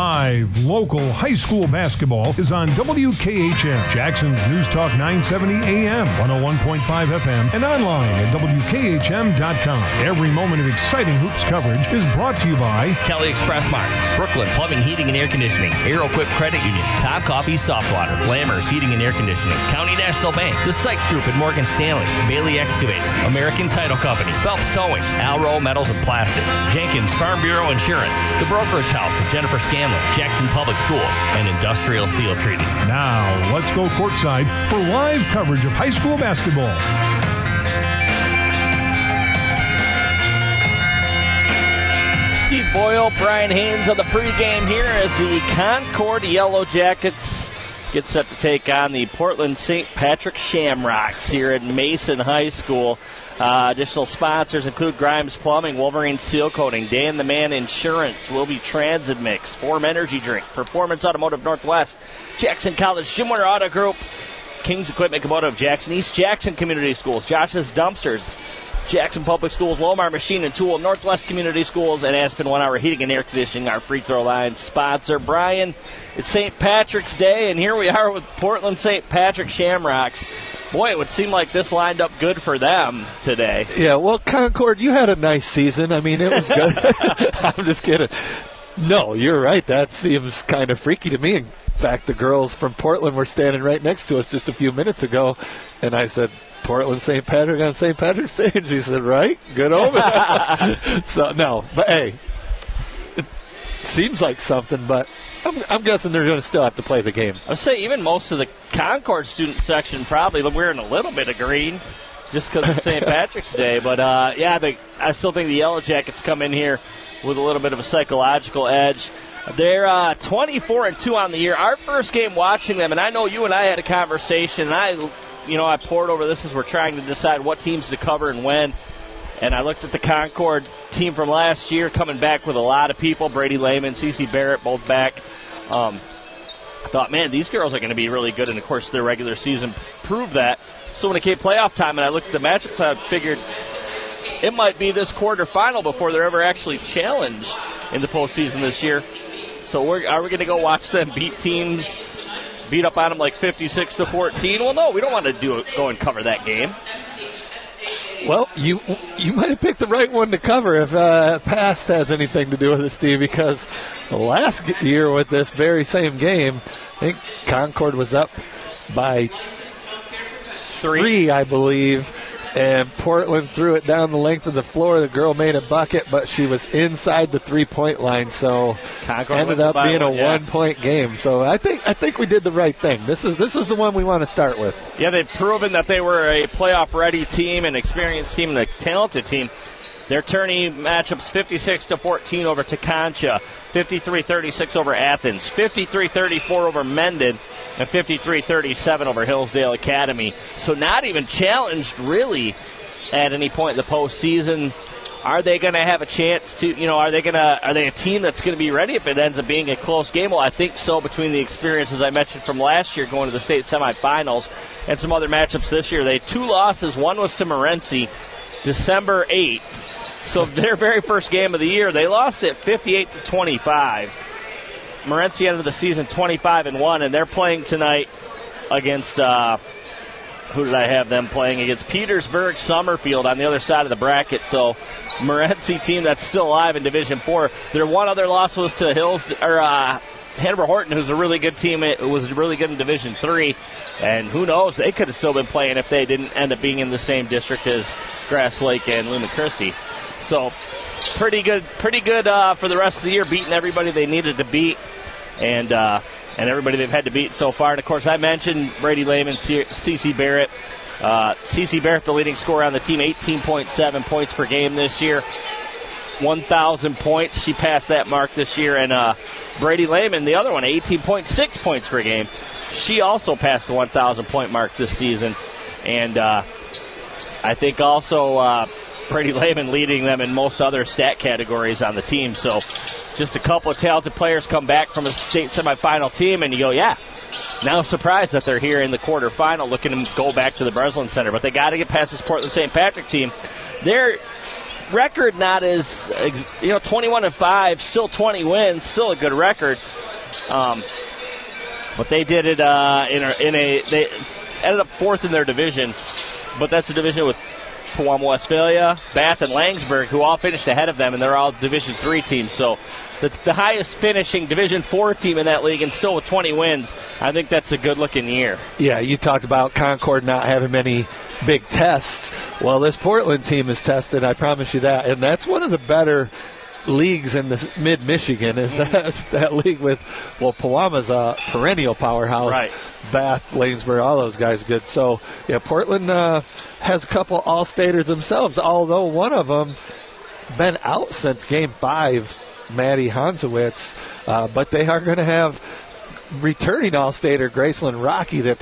Live local high school basketball is on WKHM, Jackson's News Talk 970 AM, 101.5 FM, and online at WKHM.com. Every moment of exciting hoops coverage is brought to you by Kelly Express Marts, Brooklyn Plumbing, Heating, and Air Conditioning, Aeroquip Credit Union, Top Coffee Soft Water, Lammers Heating and Air Conditioning, County National Bank, The Sykes Group at Morgan Stanley, Bailey Excavator, American Title Company, Phelps Towing, Alro Metals and Plastics, Jenkins Farm Bureau Insurance, The Brokerage House with Jennifer Scanlon, Jackson Public Schools, and Industrial Steel Treating. Now, let's go courtside for live coverage of high school basketball. Steve Boyle, Brian Haynes on the pregame here as the Concord Yellow Jackets get set to take on the Portland St. Patrick Shamrocks here at Mason High School. Additional sponsors include Grimes Plumbing, Wolverine Seal Coating, Dan the Man Insurance, Wilby Transit Mix, Form Energy Drink, Performance Automotive Northwest, Jackson College Jim Winter Auto Group, King's Equipment Automotive, Jackson East Jackson Community Schools, Josh's Dumpsters, Jackson Public Schools, Lomar Machine and Tool, Northwest Community Schools, and Aspen 1 Hour Heating and Air Conditioning, our free throw line sponsor. Brian, it's St. Patrick's Day, and here we are with Portland St. Patrick Shamrocks. Boy, it would seem like this lined up good for them today. Yeah, well, Concord, you had a nice season. I mean, it was good. I'm just kidding. No, you're right. That seems kind of freaky to me. In fact, the girls from Portland were standing right next to us just a few minutes ago, and I said, Portland St. Patrick on St. Patrick's Day? And she said, right, good omen. So, no, but hey, it seems like something, but I'm guessing they're going to still have to play the game. I would say even most of the Concord student section probably wearing a little bit of green just because it's St. Patrick's Day. But, I still think the Yellow Jackets come in here with a little bit of a psychological edge. They're 24-2 on the year. Our first game watching them, and I know you and I had a conversation, and I poured over this as we're trying to decide what teams to cover and when. And I looked at the Concord team from last year coming back with a lot of people. Brady Lehman, Cece Barrett, both back. I thought, man, these girls are going to be really good. And, of course, their regular season proved that. So when it came playoff time and I looked at the matchups, I figured it might be this quarterfinal before they're ever actually challenged in the postseason this year. So are we going to go watch them beat teams, beat up on them like 56-14? Well, no, we don't want to go and cover that game. Well, you might have picked the right one to cover if past has anything to do with it, Steve, because the last year with this very same game, I think Concord was up by three, I believe, and Portland threw it down the length of the floor. The girl made a bucket, but she was inside the three-point line, so Concord ended up being a one-point game. So I think we did the right thing. This is the one we want to start with. Yeah, they've proven that they were a playoff-ready team, an experienced team, and a talented team. Their tourney matchups 56-14 over Teconcha, 53-36 over Athens, 53-34 over Mendon, and 53-37 over Hillsdale Academy. So not even challenged really at any point in the postseason. Are they going to have a chance to, are they a team that's going to be ready if it ends up being a close game? Well, I think so, between the experiences I mentioned from last year going to the state semifinals and some other matchups this year. They had two losses. One was to Morenci, December 8th. So their very first game of the year, they lost it 58-25. Morenci ended the season 25-1, and they're playing tonight against, who did I have them playing? Against Petersburg Summerfield on the other side of the bracket. So Morenci team that's still alive in Division 4. Their one other loss was to Hanover Horton, who's a really good team. It was really good in Division 3. And who knows, they could have still been playing if they didn't end up being in the same district as Grass Lake and Luna Chrissy. So pretty good for the rest of the year, beating everybody they needed to beat and everybody they've had to beat so far. And, of course, I mentioned Brady Lehman, Cece Barrett. Cece Barrett, the leading scorer on the team, 18.7 points per game this year. 1,000 points. She passed that mark this year. And Brady Lehman, the other one, 18.6 points per game. She also passed the 1,000-point mark this season. And I think also Brady Lehman leading them in most other stat categories on the team. So just a couple of talented players come back from a state semifinal team, and you go, yeah, now surprised that they're here in the quarterfinal looking to go back to the Breslin Center. But they got to get past this Portland St. Patrick team. They're record not as 21-5, still 20 wins, still a good record. But they did it they ended up fourth in their division, but that's a division with Pewamo Westphalia, Bath, and Langsburg, who all finished ahead of them, and they're all Division III teams. So the highest finishing Division IV team in that league, and still with 20 wins, I think that's a good-looking year. Yeah, you talked about Concord not having many big tests. Well, this Portland team is tested, I promise you that, and that's one of the better leagues in the mid-Michigan is that league with, Pewama's a perennial powerhouse. Right. Bath, Lanesburg, all those guys good. So, yeah, Portland has a couple All-Staters themselves, although one of them been out since Game 5, Maddie Hansowitz. But they are going to have returning All-Stater Graceland Rocky that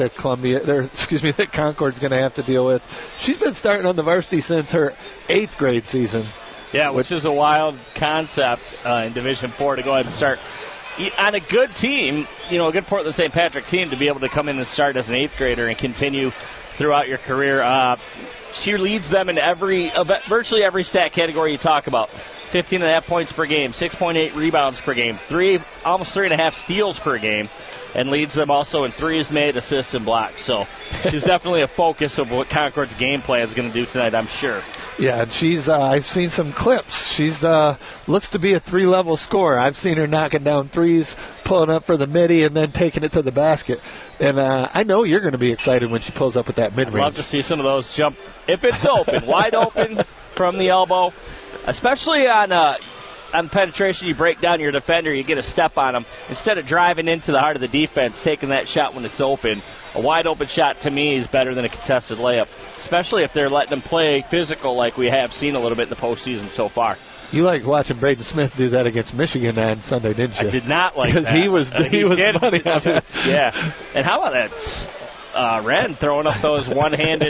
that Concord's going to have to deal with. She's been starting on the varsity since her 8th grade season. Yeah, which is a wild concept in Division IV to go ahead and start on a good team, a good Portland St. Patrick team, to be able to come in and start as an 8th grader and continue throughout your career. She leads them in virtually every stat category you talk about. 15.5 points per game, 6.8 rebounds per game, almost 3.5 steals per game, and leads them also in threes made, assists, and blocks. So she's definitely a focus of what Concord's game plan is going to do tonight, I'm sure. Yeah, and she's I've seen some clips. She's looks to be a 3-level scorer. I've seen her knocking down threes, pulling up for the midi, and then taking it to the basket. And I know you're going to be excited when she pulls up with that mid-range. I'd love to see some of those jump, if it's open, wide open from the elbow, especially on penetration. You break down your defender, you get a step on them. Instead of driving into the heart of the defense, taking that shot when it's open, a wide open shot to me is better than a contested layup, especially if they're letting them play physical like we have seen a little bit in the postseason so far. You like watching Braden Smith do that against Michigan on Sunday, didn't you? I did not like that. Because he was money on it. Yeah. And how about that Wren throwing up those one-handed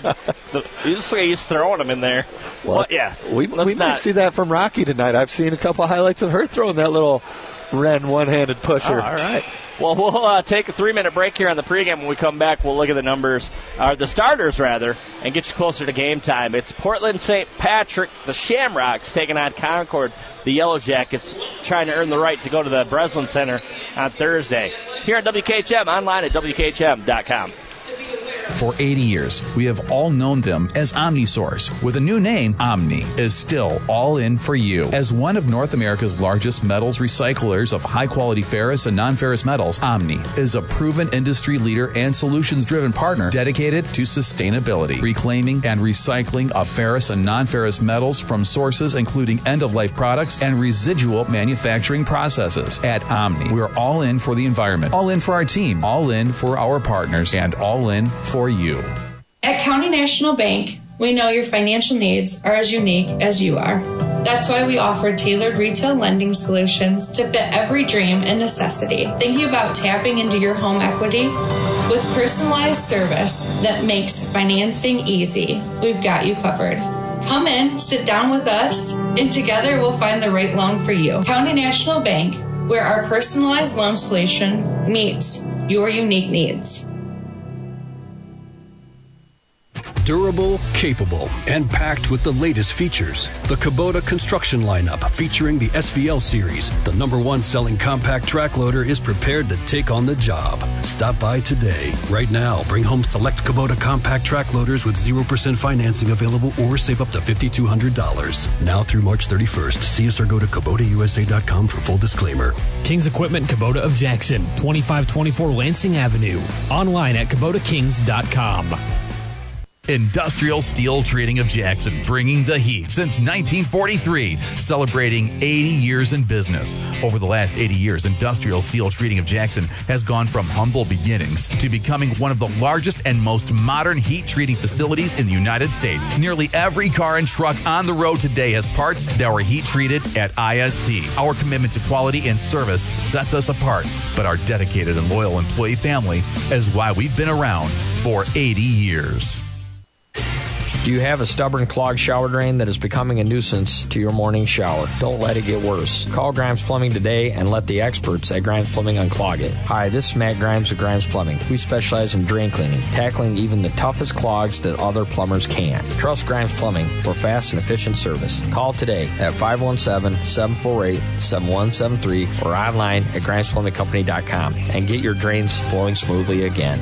he's throwing them in there. Well, yeah. We might see that from Rocky tonight. I've seen a couple highlights of her throwing that little Wren one-handed pusher. Oh, all right. Well, we'll take a 3-minute break here on the pregame. When we come back, we'll look at the numbers, the starters rather, and get you closer to game time. It's Portland St. Patrick, the Shamrocks, taking on Concord, the Yellow Jackets, trying to earn the right to go to the Breslin Center on Thursday. Here on WKHM, online at WKHM.com. For 80 years, we have all known them as OmniSource. With a new name, Omni is still all in for you. As one of North America's largest metals recyclers of high-quality ferrous and non-ferrous metals, Omni is a proven industry leader and solutions-driven partner dedicated to sustainability, reclaiming and recycling of ferrous and non-ferrous metals from sources including end-of-life products and residual manufacturing processes. At Omni, we're all in for the environment, all in for our team, all in for our partners, and all in for you. At County National Bank, we know your financial needs are as unique as you are. That's why we offer tailored retail lending solutions to fit every dream and necessity. Thinking about tapping into your home equity? With personalized service that makes financing easy, we've got you covered. Come in, sit down with us, and together we'll find the right loan for you. County National Bank, where our personalized loan solution meets your unique needs. Durable, capable, and packed with the latest features. The Kubota construction lineup featuring the SVL series, the #1 selling compact track loader, is prepared to take on the job. Stop by today. Right now, bring home select Kubota compact track loaders with 0% financing available or save up to $5,200. Now through March 31st. See us or go to KubotaUSA.com for full disclaimer. Kings Equipment Kubota of Jackson, 2524 Lansing Avenue. Online at KubotaKings.com. Industrial Steel Trading of Jackson, bringing the heat since 1943, celebrating 80 years in business. Over the last 80 years, Industrial Steel Trading of Jackson has gone from humble beginnings to becoming one of the largest and most modern heat treating facilities in the United States. Nearly every car and truck on the road today has parts that were heat treated at IST. Our commitment to quality and service sets us apart, but our dedicated and loyal employee family is why we've been around for 80 years. Do you have a stubborn clogged shower drain that is becoming a nuisance to your morning shower? Don't let it get worse. Call Grimes Plumbing today and let the experts at Grimes Plumbing unclog it. Hi, this is Matt Grimes of Grimes Plumbing. We specialize in drain cleaning, tackling even the toughest clogs that other plumbers can't. Trust Grimes Plumbing for fast and efficient service. Call today at 517-748-7173 or online at GrimesPlumbingCompany.com and get your drains flowing smoothly again.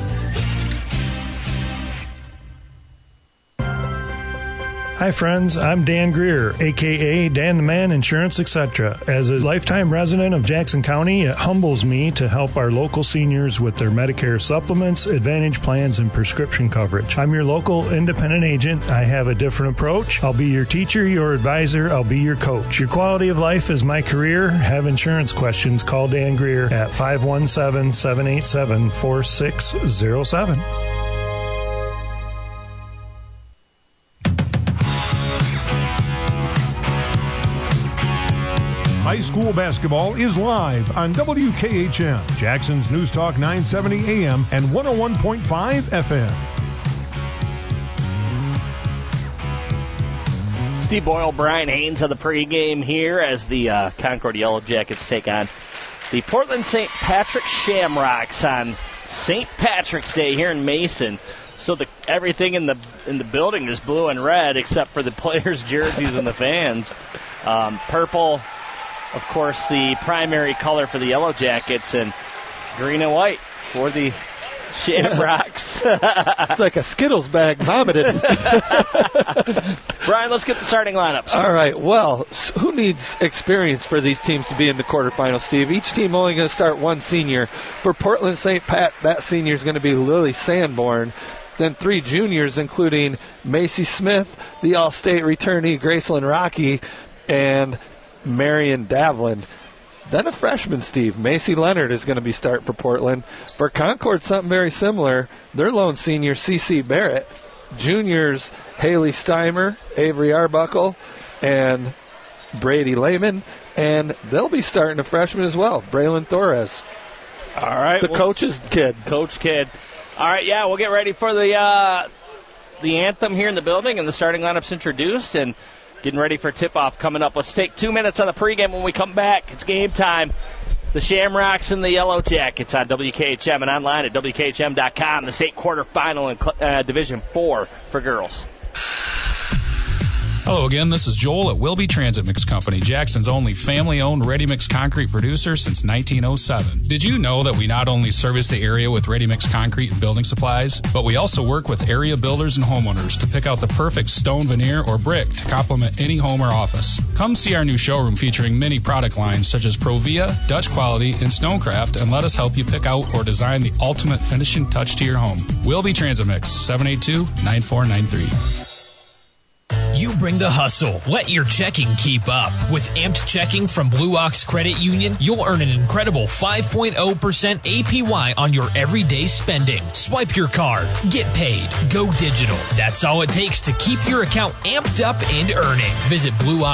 Hi friends, I'm Dan Greer, aka Dan the Man Insurance Etc. As a lifetime resident of Jackson County, it humbles me to help our local seniors with their Medicare supplements, Advantage plans, and prescription coverage. I'm your local independent agent. I have a different approach. I'll be your teacher, your advisor, I'll be your coach. Your quality of life is my career. Have insurance questions, call Dan Greer at 517-787-4607. High school basketball is live on WKHM, Jackson's News Talk 970 AM and 101.5 FM. Steve Boyle, Brian Haynes on the pregame here as the Concord Yellow Jackets take on the Portland St. Patrick Shamrocks on St. Patrick's Day here in Mason. So everything in the building is blue and red except for the players' jerseys and the fans. Purple, of course, the primary color for the Yellow Jackets, and green and white for the Shamrocks. It's like a Skittles bag vomited. Brian, let's get the starting lineups. All right, well, who needs experience for these teams to be in the quarterfinals, Steve? Each team only going to start one senior. For Portland St. Pat, that senior is going to be Lily Sanborn. Then 3 juniors, including Macy Smith, the All-State returnee Graceland Rocky, and Marion Davlin. Then a freshman, Steve. Macy Leonard is going to be starting for Portland. For Concord, something very similar. Their lone senior, C.C. Barrett. Juniors, Haley Steimer, Avery Arbuckle, and Brady Lehman. And they'll be starting a freshman as well, Braylon Torres. All right. The coach's kid. Coach kid. All right, yeah, we'll get ready for the anthem here in the building and the starting lineups introduced and getting ready for tip-off coming up. Let's take 2 minutes on the pregame. When we come back, it's game time. The Shamrocks and the Yellow Jackets on WKHM and online at WKHM.com. The state quarterfinal in Division 4 for girls. Hello again, this is Joel at Wilby Transit Mix Company, Jackson's only family-owned ready-mix concrete producer since 1907. Did you know that we not only service the area with ready-mix concrete and building supplies, but we also work with area builders and homeowners to pick out the perfect stone, veneer, or brick to complement any home or office. Come see our new showroom featuring many product lines such as Provia, Dutch Quality, and Stonecraft, and let us help you pick out or design the ultimate finishing touch to your home. Wilby Transit Mix, 782-9493. You bring the hustle. Let your checking keep up. With Amped Checking from Blue Ox Credit Union, you'll earn an incredible 5.0% APY on your everyday spending. Swipe your card. Get paid. Go digital. That's all it takes to keep your account amped up and earning. Visit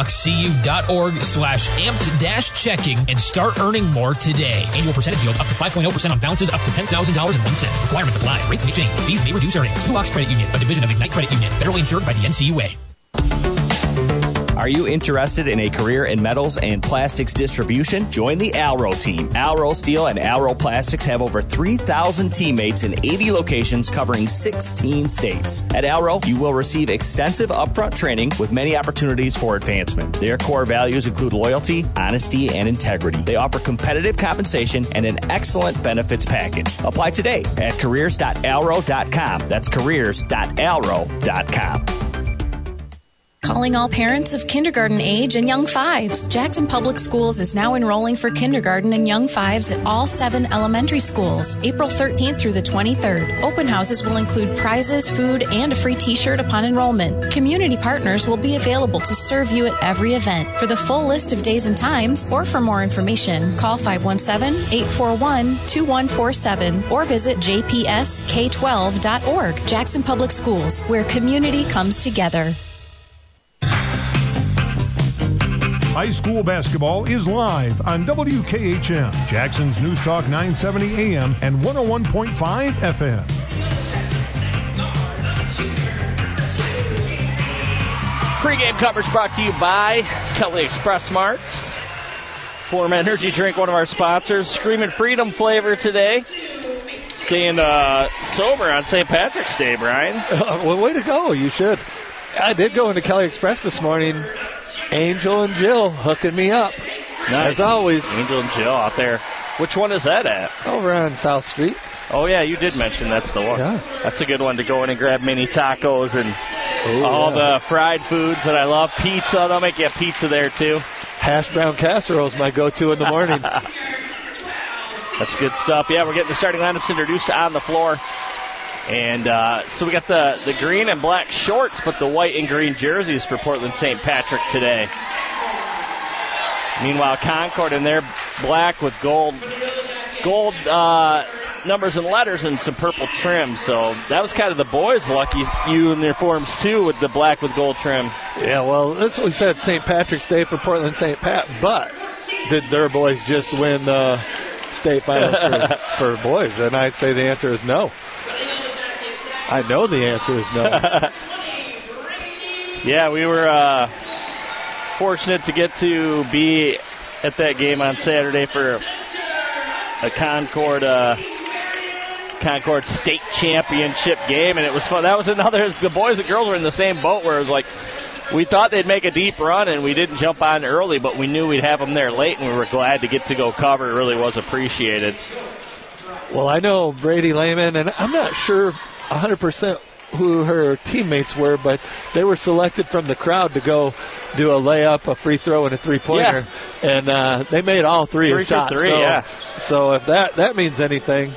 blueoxcu.org/amped-checking and start earning more today. Annual percentage yield up to 5.0% on balances up to $10,000.01. Requirements apply. Rates may change. Fees may reduce earnings. Blue Ox Credit Union, a division of Ignite Credit Union. Federally insured by the NCUA. Are you interested in a career in metals and plastics distribution? Join the Alro team. Alro Steel and Alro Plastics have over 3,000 teammates in 80 locations covering 16 states. At Alro, you will receive extensive upfront training with many opportunities for advancement. Their core values include loyalty, honesty, and integrity. They offer competitive compensation and an excellent benefits package. Apply today at careers.alro.com. That's careers.alro.com. Calling all parents of kindergarten age and young fives. Jackson Public Schools is now enrolling for kindergarten and young fives at all 7 elementary schools, April 13th through the 23rd. Open houses will include prizes, food, and a free t-shirt upon enrollment. Community partners will be available to serve you at every event. For the full list of days and times, or for more information, call 517-841-2147 or visit jpsk12.org. Jackson Public Schools, where community comes together. High school basketball is live on WKHM, Jackson's News Talk 970 AM and 101.5 FM. Pre-game coverage brought to you by Kelly Express Marts. Form Energy Drink, one of our sponsors. Screaming Freedom flavor today. Staying sober on St. Patrick's Day, Brian. Well, way to go. You should. I did go into Kelly Express this morning. Angel and Jill hooking me up. Nice. As always. Angel and Jill out there. Which one is that at? Over on South Street. Oh, yeah, you did mention that's the one. Yeah. That's a good one to go in and grab mini tacos and all the fried foods that I love. Pizza, they'll make you a pizza there, too. Hash brown casserole is my go-to in the morning. That's good stuff. Yeah, we're getting the starting lineups introduced on the floor. And so we got the green and black shorts, but the white and green jerseys for Portland St. Patrick today. Meanwhile, Concord in their black with gold numbers and letters and some purple trim. So that was kind of the boys' lucky uniforms, too, with the black with gold trim. Yeah, well, that's what we said, St. Patrick's Day for Portland St. Pat. But did their boys just win the state finals for boys? And I'd say the answer is no. I know the answer is no. Yeah, we were fortunate to get to be at that game on Saturday for a Concord state championship game, and it was fun. That was another, the boys and girls were in the same boat where it was like, we thought they'd make a deep run, and we didn't jump on early, but we knew we'd have them there late, and we were glad to get to go cover. It really was appreciated. Well, I know Brady Lehman, and I'm not sure 100% who her teammates were, but they were selected from the crowd to go do a layup, a free throw, and a three-pointer. Yeah. And they made all three shots. So if that means anything,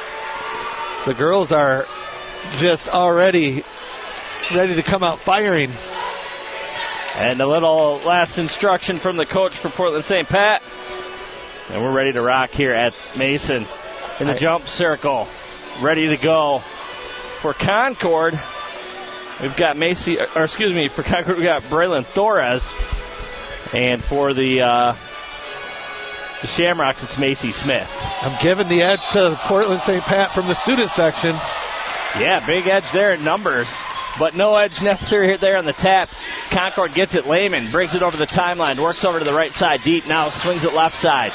the girls are just already ready to come out firing. And a little last instruction from the coach for Portland St. Pat. And we're ready to rock here at Mason in the jump circle. Ready to go. For Concord, we've got for Concord, we've got Braylon Torres. And for the Shamrocks, it's Macy Smith. I'm giving the edge to Portland St. Pat from the student section. Yeah, big edge there in numbers, but no edge necessary there on the tap. Concord gets it. Lehman brings it over the timeline, works over to the right side deep, now swings it left side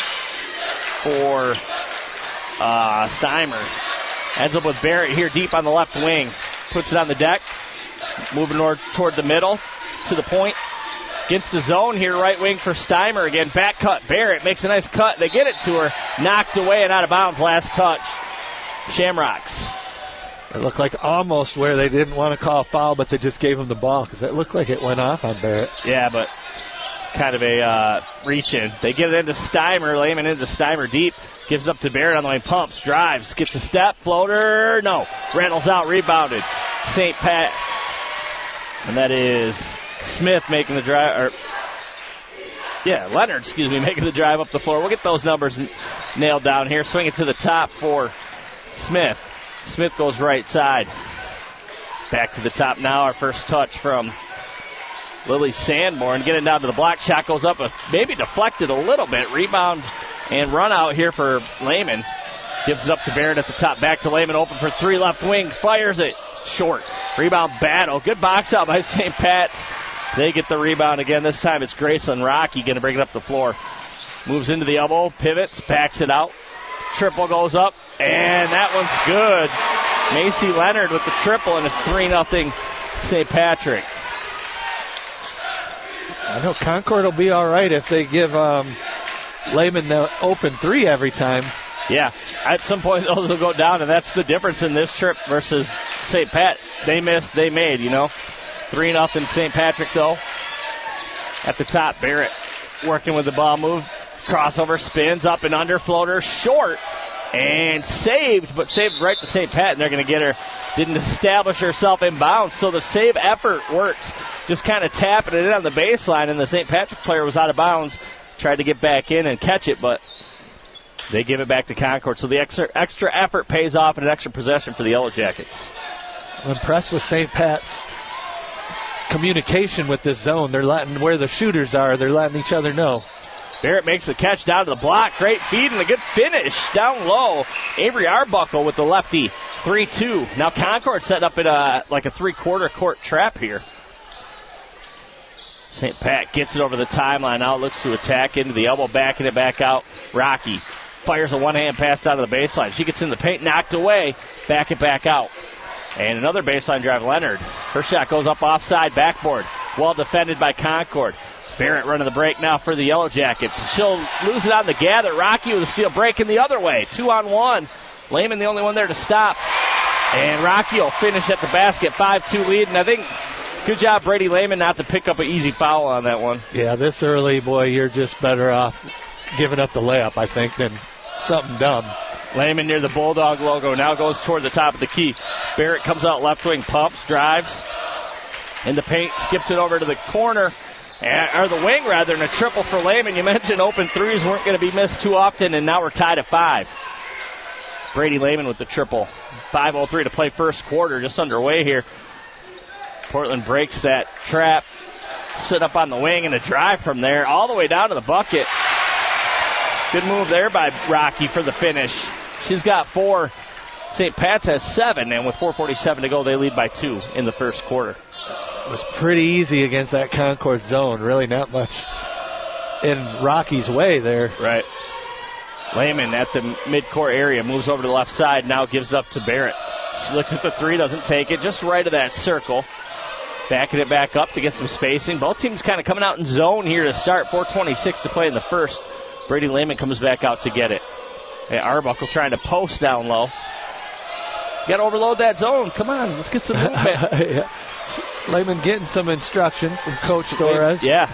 for Steimer. Ends up with Barrett here deep on the left wing. Puts it on the deck. Moving toward the middle to the point. Against the zone here, right wing for Steimer. Again, back cut. Barrett makes a nice cut. They get it to her. Knocked away and out of bounds last touch. Shamrocks. It looked like almost where they didn't want to call a foul, but they just gave him the ball because it looked like it went off on Barrett. Yeah, but kind of a reach in. They get it into Steimer. Lehman into Steimer deep. Gives up to Barrett on the lane. Pumps, drives, gets a step, floater. No. Reynolds out, rebounded. St. Pat. And that is Smith making the drive. Leonard, making the drive up the floor. We'll get those numbers nailed down here. Swing it to the top for Smith. Smith goes right side. Back to the top now. Our first touch from Lily Sanborn. Getting down to the block. Shot goes up, maybe deflected a little bit. Rebound and run out here for Lehman. Gives it up to Barrett at the top. Back to Lehman. Open for three. Left wing. Fires it. Short. Rebound battle. Good box out by St. Pat's. They get the rebound again. This time it's Graceland Rocky going to bring it up the floor. Moves into the elbow. Pivots. Backs it out. Triple goes up. And that one's good. Macy Leonard with the triple, and it's 3-0 St. Patrick. I know Concord will be all right if they give Lehman the open three every time. Yeah, at some point those will go down, and that's the difference in this trip versus St. Pat. They missed, they made, 3-0 St. Patrick, though. At the top, Barrett working with the ball move. Crossover, spins up and under, floater, short, and saved, but saved right to St. Pat, and they're going to get her. Didn't establish herself in bounds, so the save effort works. Just kind of tapping it in on the baseline, and the St. Patrick player was out of bounds. Tried to get back in and catch it, but they give it back to Concord. So the extra effort pays off and an extra possession for the Yellow Jackets. I'm impressed with St. Pat's communication with this zone. They're letting where the shooters are, they're letting each other know. Barrett makes the catch down to the block. Great feed and a good finish down low. Avery Arbuckle with the lefty. 3-2. Now Concord set up in like a three-quarter court trap here. St. Pat gets it over the timeline. Now looks to attack into the elbow, backing it back out. Rocky fires a one-hand pass down to the baseline. She gets in the paint, knocked away, back it back out. And another baseline drive, Leonard. Her shot goes up offside, backboard. Well defended by Concord. Barrett running the break now for the Yellow Jackets. She'll lose it on the gather. Rocky with a steal, breaking the other way. 2-on-1. Lehman the only one there to stop. And Rocky will finish at the basket, 5-2 lead. And I think good job, Brady Lehman, not to pick up an easy foul on that one. Yeah, this early, boy, you're just better off giving up the layup, I think, than something dumb. Lehman near the Bulldog logo, now goes toward the top of the key. Barrett comes out left wing, pumps, drives in the paint, skips it over to the corner, or the wing rather, and a triple for Lehman. You mentioned open threes weren't going to be missed too often, and now we're tied at 5. Brady Lehman with the triple. 5:03 to play first quarter, just underway here. Portland breaks that trap, sit up on the wing, and a drive from there all the way down to the bucket. Good move there by Rocky for the finish. She's got 4. St. Pat's has 7, and with 4:47 to go, they lead by 2 in the first quarter. It was pretty easy against that Concord zone. Really not much in Rocky's way there. Right. Lehman at the midcourt area, moves over to the left side, now gives up to Barrett. She looks at the three, doesn't take it, just right of that circle. Backing it back up to get some spacing. Both teams kind of coming out in zone here to start. 4:26 to play in the first. Brady Lehman comes back out to get it. And Arbuckle trying to post down low. You got to overload that zone. Come on, let's get some movement. Yeah. Lehman getting some instruction from Coach Torres. Yeah.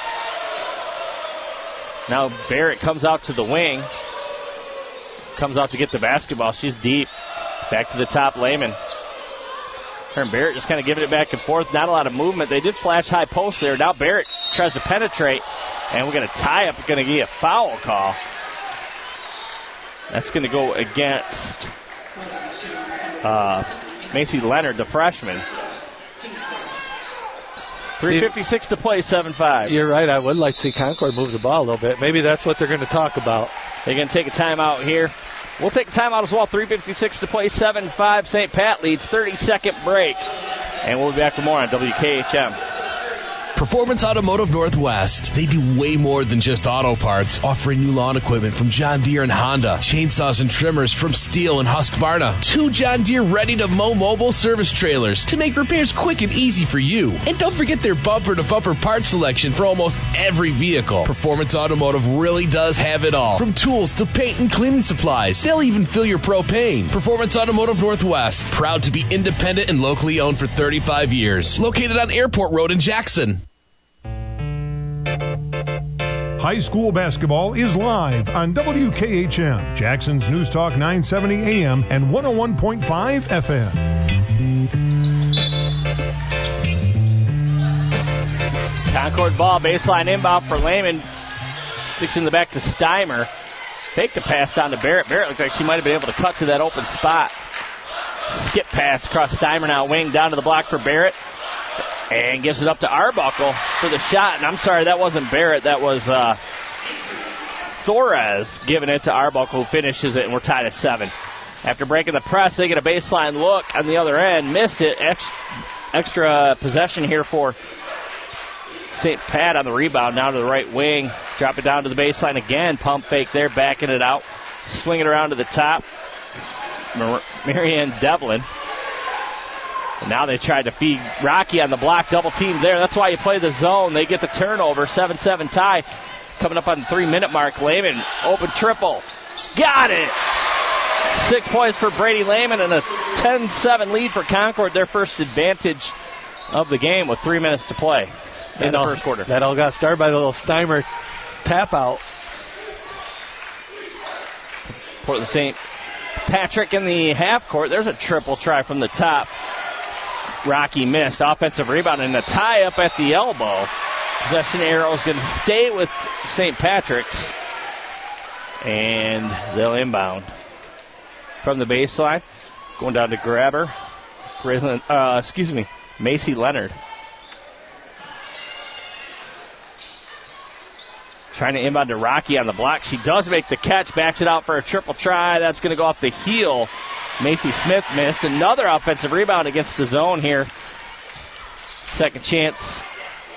Now Barrett comes out to the wing. Comes out to get the basketball. She's deep. Back to the top, Lehman. Her and Barrett just kind of giving it back and forth. Not a lot of movement. They did flash high post there. Now Barrett tries to penetrate. And we're going to tie up. We're going to get a foul call. That's going to go against Macy Leonard, the freshman. 3:56 to play, 7-5. You're right. I would like to see Concord move the ball a little bit. Maybe that's what they're going to talk about. They're going to take a timeout here. We'll take a timeout as well. 3:56 to play, 7-5. St. Pat leads, 30-second break. And we'll be back with more on WKHM. Performance Automotive Northwest. They do way more than just auto parts, offering new lawn equipment from John Deere and Honda, chainsaws and trimmers from Steel and Husqvarna, 2 John Deere ready-to-mow mobile service trailers to make repairs quick and easy for you. And don't forget their bumper-to-bumper parts selection for almost every vehicle. Performance Automotive really does have it all, from tools to paint and cleaning supplies. They'll even fill your propane. Performance Automotive Northwest, proud to be independent and locally owned for 35 years. Located on Airport Road in Jackson. High school basketball is live on WKHM, Jackson's News Talk 970 AM and 101.5 FM. Concord ball, baseline inbound for Lehman. Sticks in the back to Steimer. Fake the pass down to Barrett. Barrett looked like she might have been able to cut to that open spot. Skip pass across Steimer now, wing down to the block for Barrett. And gives it up to Arbuckle for the shot. And I'm sorry, that wasn't Barrett. That was Torres giving it to Arbuckle, who finishes it, and we're tied at 7. After breaking the press, they get a baseline look on the other end. Missed it. Extra possession here for St. Pat on the rebound. Down to the right wing. Drop it down to the baseline again. Pump fake there, backing it out. Swing it around to the top. Marianne Devlin. And now they tried to feed Rocky on the block, double team there. That's why you play the zone. They get the turnover, 7-7 tie. Coming up on the 3-minute mark. Lehman, open triple. Got it! 6 points for Brady Lehman and a 10-7 lead for Concord. Their first advantage of the game with 3 minutes to play in the first quarter. That all got started by the little Steimer tap out. Portland St. Patrick in the half court. There's a triple try from the top. Rocky missed. Offensive rebound and a tie up at the elbow. Possession arrow is going to stay with St. Patrick's. And they'll inbound. From the baseline, going down to Grabber. Macy Leonard. Trying to inbound to Rocky on the block. She does make the catch, backs it out for a triple try. That's going to go off the heel. Macy Smith missed. Another offensive rebound against the zone here. Second chance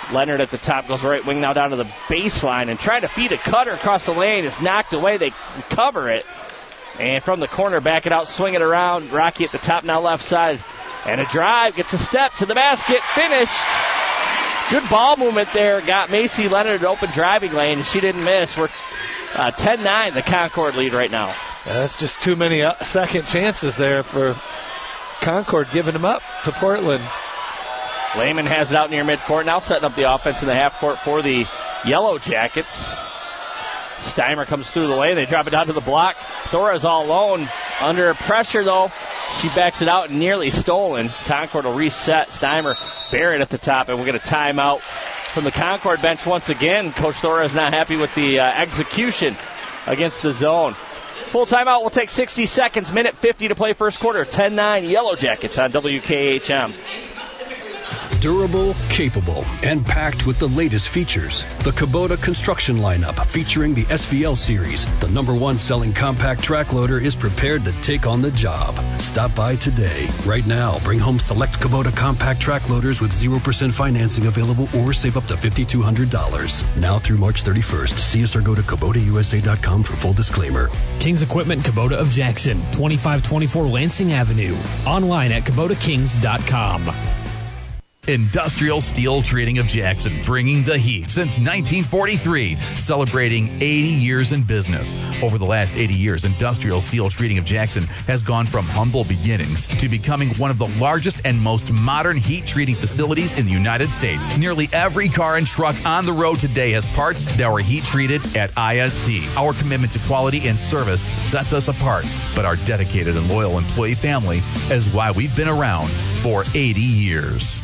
Leonard at the top goes right wing now down to the baseline and trying to feed a cutter across the lane. It's knocked away. They cover it. And from the corner, back it out, swing it around. Rocky at the top now left side. And a drive, gets a step to the basket, finished. Good ball movement there. Got Macy Leonard an open driving lane. She didn't miss. We're 10-9, the Concord lead right now. That's just too many second chances there for Concord, giving them up to Portland. Lehman has it out near midcourt, now setting up the offense in the half court for the Yellow Jackets. Steimer comes through the lane. They drop it down to the block. Thorez all alone. Under pressure, though, she backs it out and nearly stolen. Concord will reset. Steimer, Barrett at the top, and we'll get a timeout from the Concord bench once again. Coach Thorez not happy with the execution against the zone. Full timeout will take 60 seconds. Minute 50 to play first quarter. 10-9 Yellow Jackets on WKHM. Durable, capable, and packed with the latest features. The Kubota construction lineup featuring the SVL series, the #1 selling compact track loader, is prepared to take on the job. Stop by today. Right now, bring home select Kubota compact track loaders with 0% financing available or save up to $5,200. Now through March 31st. See us or go to KubotaUSA.com for full disclaimer. Kings Equipment Kubota of Jackson, 2524 Lansing Avenue. Online at KubotaKings.com. Industrial Steel Trading of Jackson, bringing the heat since 1943, celebrating 80 years in business. Over the last 80 years, Industrial Steel Trading of Jackson has gone from humble beginnings to becoming one of the largest and most modern heat treating facilities in the United States. Nearly every car and truck on the road today has parts that were heat treated at IST. Our commitment to quality and service sets us apart, but our dedicated and loyal employee family is why we've been around for 80 years.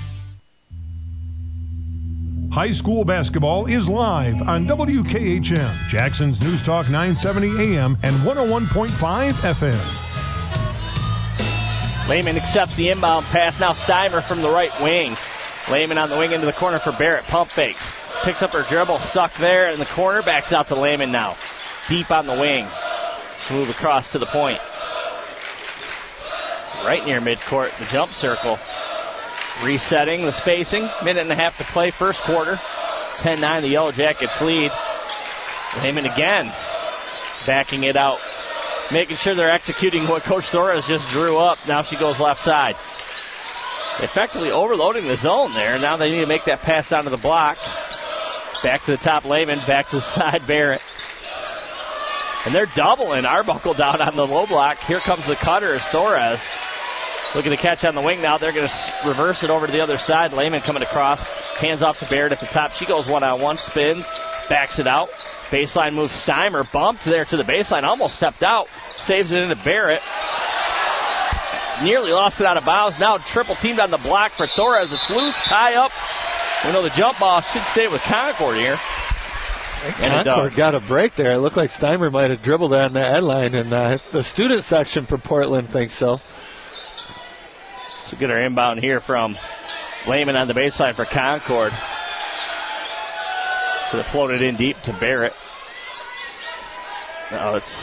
High school basketball is live on WKHM, Jackson's News Talk 970 AM and 101.5 FM. Lehman accepts the inbound pass. Now Steimer from the right wing. Lehman on the wing into the corner for Barrett. Pump fakes. Picks up her dribble. Stuck there in the corner. Backs out to Lehman now. Deep on the wing. Move across to the point. Right near midcourt. The jump circle. Resetting the spacing. Minute and a half to play first quarter. 10-9 the Yellow Jackets lead. Lehman again backing it out. Making sure they're executing what Coach Thorez just drew up. Now she goes left side. Effectively overloading the zone there. Now they need to make that pass down to the block. Back to the top Lehman. Back to the side Barrett. And they're doubling Arbuckle down on the low block. Here comes the cutter as Thorez. Looking to catch on the wing now. They're going to reverse it over to the other side. Lehman coming across. Hands off to Barrett at the top. She goes one-on-one, spins, backs it out. Baseline move Steimer. Bumped there to the baseline. Almost stepped out. Saves it into Barrett. Nearly lost it out of bounds. Now triple teamed on the block for Thorez. It's loose. Tie up. We know the jump ball should stay with Concord here. Concord got a break there. It looked like Steimer might have dribbled on the headline, and the student section for Portland thinks so. So get our inbound here from Lehman on the baseline for Concord. Could have floated in deep to Barrett. Now it's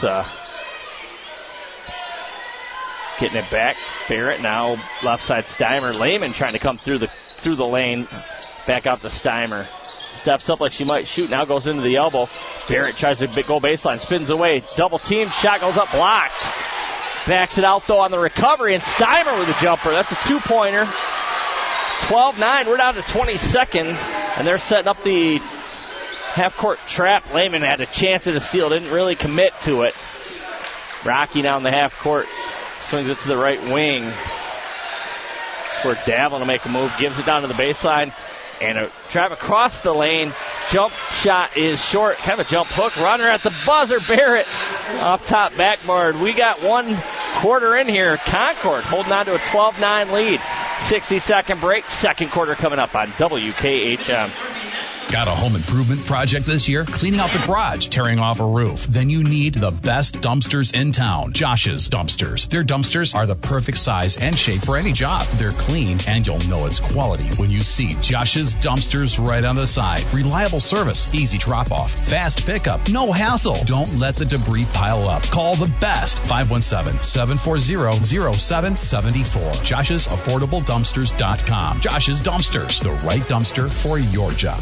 getting it back. Barrett now left side Steimer. Lehman trying to come through the lane. Back out to Steimer. Steps up like she might shoot. Now goes into the elbow. Barrett tries to go baseline. Spins away. Double team. Shot goes up. Blocked. Backs it out, though, on the recovery, and Steimer with a jumper. That's a two-pointer. 12-9. We're down to 20 seconds, and they're setting up the half-court trap. Lehman had a chance at a steal. Didn't really commit to it. Rocky down the half-court. Swings it to the right wing. That's where Davlin will make a move. Gives it down to the baseline. And a trap across the lane. Jump shot is short. Kind of a jump hook. Runner at the buzzer. Barrett off top backboard. We got 1 quarter in here. Concord holding on to a 12-9 lead. 60-second break. Second quarter coming up on WKHM. Got a home improvement project this year? Cleaning out the garage, tearing off a roof? Then you need the best dumpsters in town, Josh's Dumpsters. Their dumpsters are the perfect size and shape for any job. They're clean, and you'll know it's quality when you see Josh's Dumpsters right on the side. Reliable service, easy drop-off, fast pickup, no hassle. Don't let the debris pile up. Call the best, 517-740-0774. Josh's AffordableDumpsters.com. Josh's Dumpsters, the right dumpster for your job.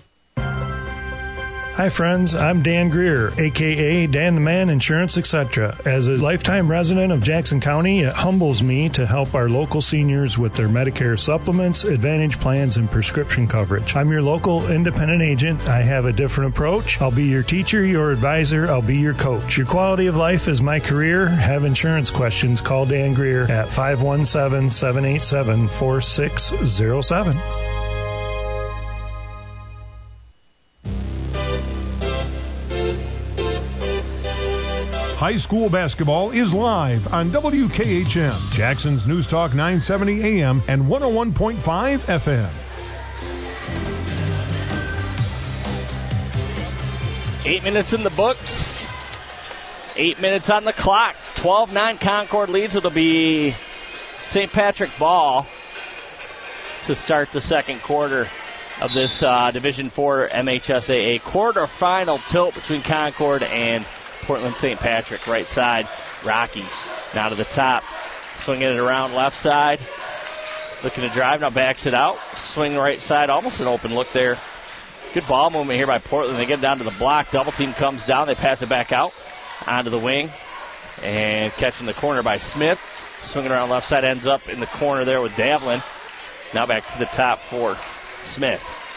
Hi friends, I'm Dan Greer, a.k.a. Dan the Man Insurance Etc. As a lifetime resident of Jackson County, it humbles me to help our local seniors with their Medicare supplements, Advantage plans, and prescription coverage. I'm your local independent agent. I have a different approach. I'll be your teacher, your advisor, I'll be your coach. Your quality of life is my career. Have insurance questions, call Dan Greer at 517-787-4607. High school basketball is live on WKHM, Jackson's News Talk 970 AM and 101.5 FM. 8 minutes in the books. 8 minutes on the clock. 12-9 Concord leads. It'll be St. Patrick ball to start the second quarter of this Division IV MHSAA quarterfinal tilt between Concord and Portland St. Patrick. Right side, Rocky now to the top, swinging it around left side, looking to drive, now backs it out, swing right side, almost an open look there. Good ball movement here by Portland. They get down to the block, double team comes down, they pass it back out onto the wing, and catching the corner by Smith, swinging around left side, ends up in the corner there with Davlin. Now back to the top for Smith.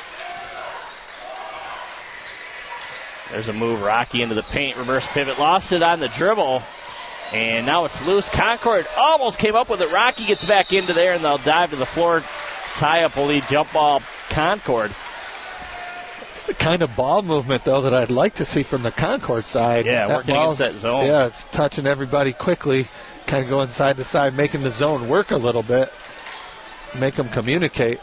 There's a move, Rocky into the paint, reverse pivot, lost it on the dribble, and now it's loose. Concord almost came up with it. Rocky gets back into there, and they'll dive to the floor. Tie-up will lead jump ball Concord. It's the kind of ball movement, though, that I'd like to see from the Concord side. Yeah, working against that zone. Yeah, it's touching everybody quickly, kind of going side to side, making the zone work a little bit, make them communicate.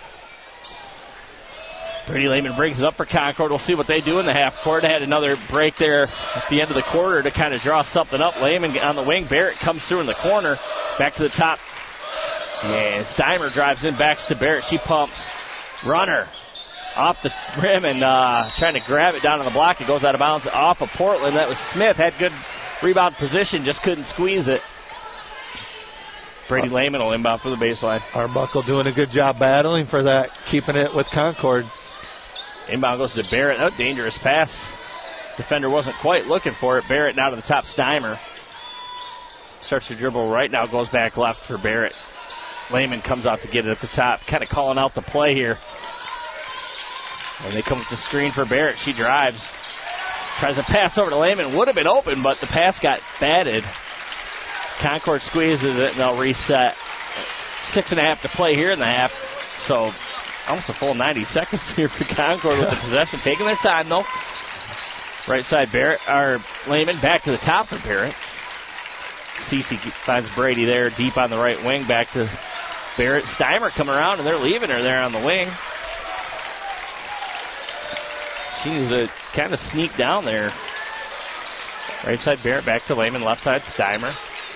Brady Lehman brings it up for Concord. We'll see what they do in the half court. They had another break there at the end of the quarter to kind of draw something up. Lehman on the wing. Barrett comes through in the corner. Back to the top. And Steimer drives in, backs to Barrett. She pumps. Runner off the rim and trying to grab it down on the block. It goes out of bounds off of Portland. That was Smith. Had good rebound position, just couldn't squeeze it. Brady Lehman will inbound for the baseline. Arbuckle doing a good job battling for that, keeping it with Concord. Inbound goes to Barrett. Oh, dangerous pass. Defender wasn't quite looking for it. Barrett now to the top. Steimer starts to dribble right now. Goes back left for Barrett. Lehman comes out to get it at the top. Kind of calling out the play here. And they come with the screen for Barrett. She drives. Tries to pass over to Lehman. Would have been open, but the pass got batted. Concord squeezes it, and they'll reset. 6.5 to play here in the half. So almost a full 90 seconds here for Concord with the possession. Taking their time, though. Right side, Barrett, or Lehman back to the top for Barrett. Cece finds Brady there deep on the right wing. Back to Barrett. Steimer coming around, and they're leaving her there on the wing. She needs to kind of sneak down there. Right side, Barrett back to Lehman. Left side, Steimer.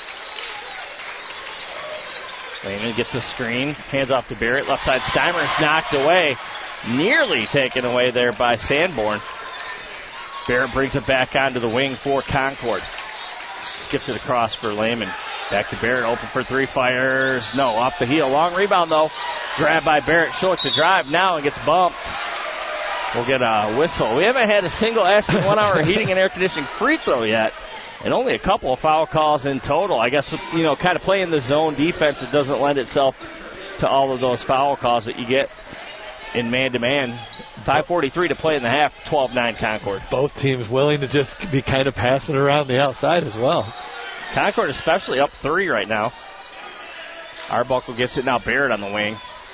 Lehman gets a screen, hands off to Barrett. Left side, Steimer is knocked away. Nearly taken away there by Sanborn. Barrett brings it back onto the wing for Concord. Skips it across for Lehman. Back to Barrett, open for three, fires. No, off the heel. Long rebound, though. Grabbed by Barrett. She'll look to drive now and gets bumped. We'll get a whistle. We haven't had a single Aspen 1 hour heating and air conditioning free throw yet. And only a couple of foul calls in total. I guess, you know, kind of playing the zone defense, it doesn't lend itself to all of those foul calls that you get in man-to-man. 5:43 to play in the half, 12-9 Concord. Both teams willing to just be kind of passing around the outside as well. Concord especially up 3 right now. Arbuckle gets it now. Barrett on the wing.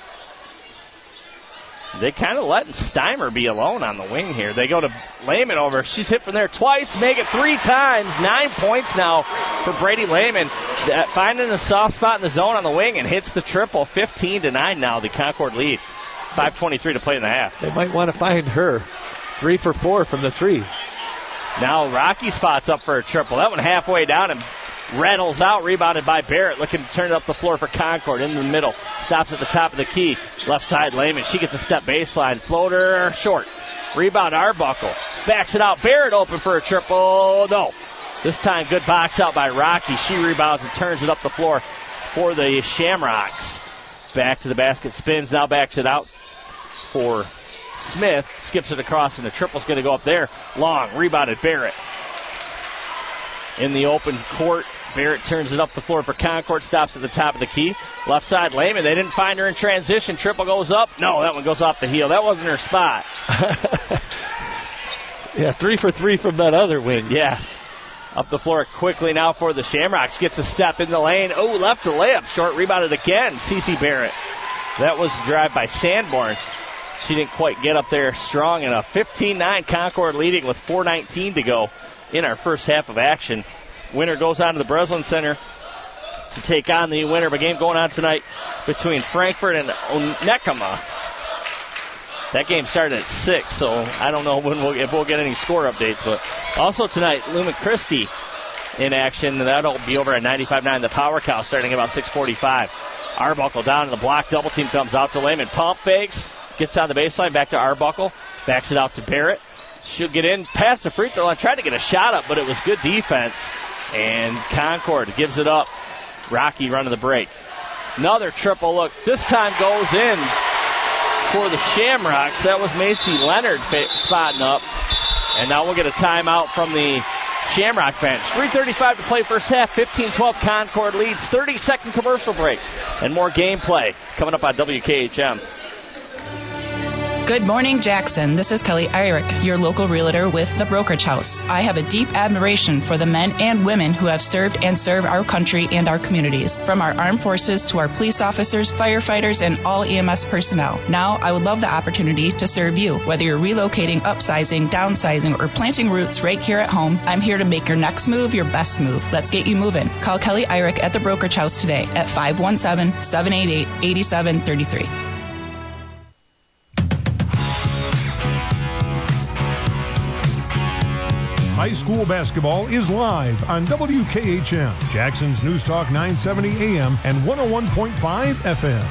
They kind of letting Steimer be alone on the wing here. They go to Lehman over. She's hit from there twice, make it 3 times. 9 points now for Brady Lehman. Finding a soft spot in the zone on the wing and hits the triple. 15-9 now, the Concord lead. 5:23 to play in the half. They might want to find her. 3 for 4 from the three. Now Rocky spots up for a triple. That one halfway down and rattles out, rebounded by Barrett, looking to turn it up the floor for Concord in the middle. Stops at the top of the key. Left side, Lehman. She gets a step baseline. Floater short. Rebound, Arbuckle. Backs it out. Barrett open for a triple. No. This time, good box out by Rocky. She rebounds and turns it up the floor for the Shamrocks. Back to the basket, spins, now backs it out for Smith. Skips it across, and the triple's going to go up there. Long, rebounded Barrett. In the open court, Barrett turns it up the floor for Concord, stops at the top of the key. Left side, Lehman. They didn't find her in transition. Triple goes up. No, that one goes off the heel. That wasn't her spot. Yeah, 3 for 3 from that other wing. Yeah. Up the floor quickly now for the Shamrocks. Gets a step in the lane. Oh, left the layup. Short rebounded again. Cece Barrett. That was a drive by Sanborn. She didn't quite get up there strong enough. 15-9 Concord leading with 4:19 to go in our first half of action. Winner goes on to the Breslin Center to take on the winner of a game going on tonight between Frankfort and Onekama. That game started at 6, so I don't know if we'll get any score updates. But also tonight, Lumen Christi in action. That'll be over at 95-9, the Power Cow, starting about 6:45. Arbuckle down in the block. Double team comes out to Lehman. Pump fakes. Gets on the baseline. Back to Arbuckle. Backs it out to Barrett. She'll get in past the free throw line. Tried to get a shot up, but it was good defense. And Concord gives it up. Rocky running the break. Another triple look. This time goes in for the Shamrocks. That was Macy Leonard spotting up. And now we'll get a timeout from the Shamrock bench. 3:35 to play first half. 15-12 Concord leads. 30-second commercial break. And more gameplay coming up on WKHM. Good morning, Jackson. This is Kelly Eyrick, your local realtor with The Brokerage House. I have a deep admiration for the men and women who have served and serve our country and our communities, from our armed forces to our police officers, firefighters, and all EMS personnel. Now, I would love the opportunity to serve you. Whether you're relocating, upsizing, downsizing, or planting roots right here at home, I'm here to make your next move your best move. Let's get you moving. Call Kelly Eyrick at The Brokerage House today at 517-788-8733. High school basketball is live on WKHM, Jackson's News Talk 970 AM and 101.5 FM.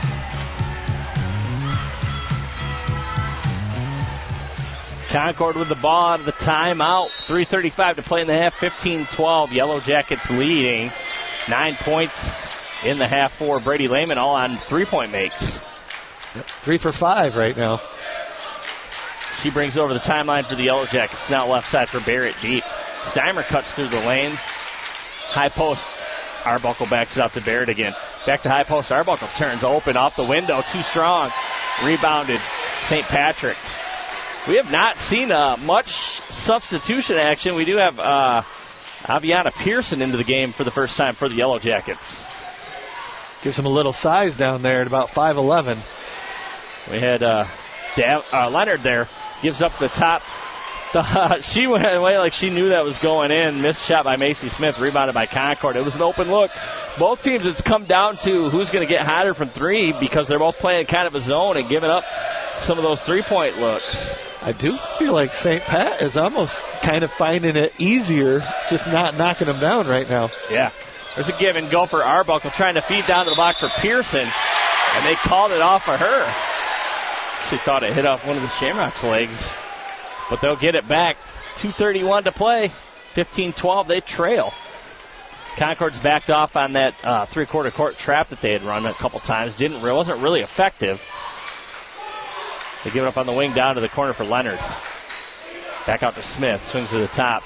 Concord with the ball out of the timeout. 3:35 to play in the half. 15-12. Yellow Jackets leading. 9 points in the half for Brady Lehman, all on three-point makes. 3 for 5 right now. She brings over the timeline for the Yellow Jackets. Now left side for Barrett deep. Steimer cuts through the lane. High post. Arbuckle backs it out to Barrett again. Back to high post. Arbuckle turns open off the window. Too strong. Rebounded. St. Patrick. We have not seen much substitution action. We do have Aviana Pearson into the game for the first time for the Yellow Jackets. Gives him a little size down there at about 5'11". We had Leonard there. Gives up the top. She went away like she knew that was going in. Missed shot by Macy Smith. Rebounded by Concord. It was an open look. Both teams, it's come down to who's going to get hotter from three because they're both playing kind of a zone and giving up some of those three-point looks. I do feel like St. Pat is almost kind of finding it easier, just not knocking them down right now. Yeah. There's a give and go for Arbuckle, trying to feed down to the block for Pearson, and they called it off of her. She thought it hit off one of the Shamrocks' legs, but they'll get it back. 2:31 to play. 15-12, they trail. Concord's backed off on that three-quarter court trap that they had run a couple times. Wasn't really effective. They give it up on the wing down to the corner for Leonard. Back out to Smith. Swings to the top.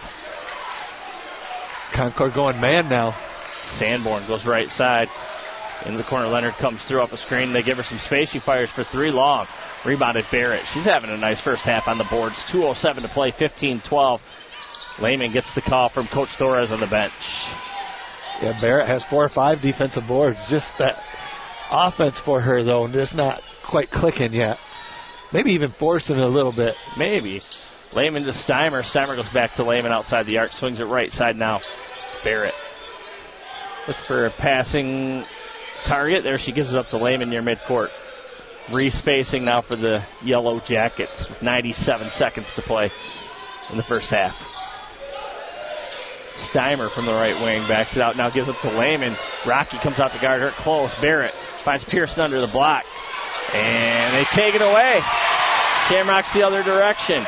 Concord going man now. Sanborn goes right side. Into the corner. Leonard comes through up a screen. They give her some space. She fires for three long. Rebounded Barrett. She's having a nice first half on the boards. 2:07 to play. 15-12. Lehman gets the call from Coach Torres on the bench. Yeah, Barrett has 4 or 5 defensive boards. Just that offense for her, though, just not quite clicking yet. Maybe even forcing it a little bit. Maybe. Lehman to Steimer. Steimer goes back to Lehman outside the arc. Swings it right side now. Barrett. Look for a passing target. There she gives it up to Lehman near midcourt. Respacing now for the Yellow Jackets with 97 seconds to play in the first half. Steimer from the right wing backs it out. Now gives it to Lehman. Rocky comes out to guard her close. Barrett finds Pearson under the block. And they take it away. Shamrocks the other direction.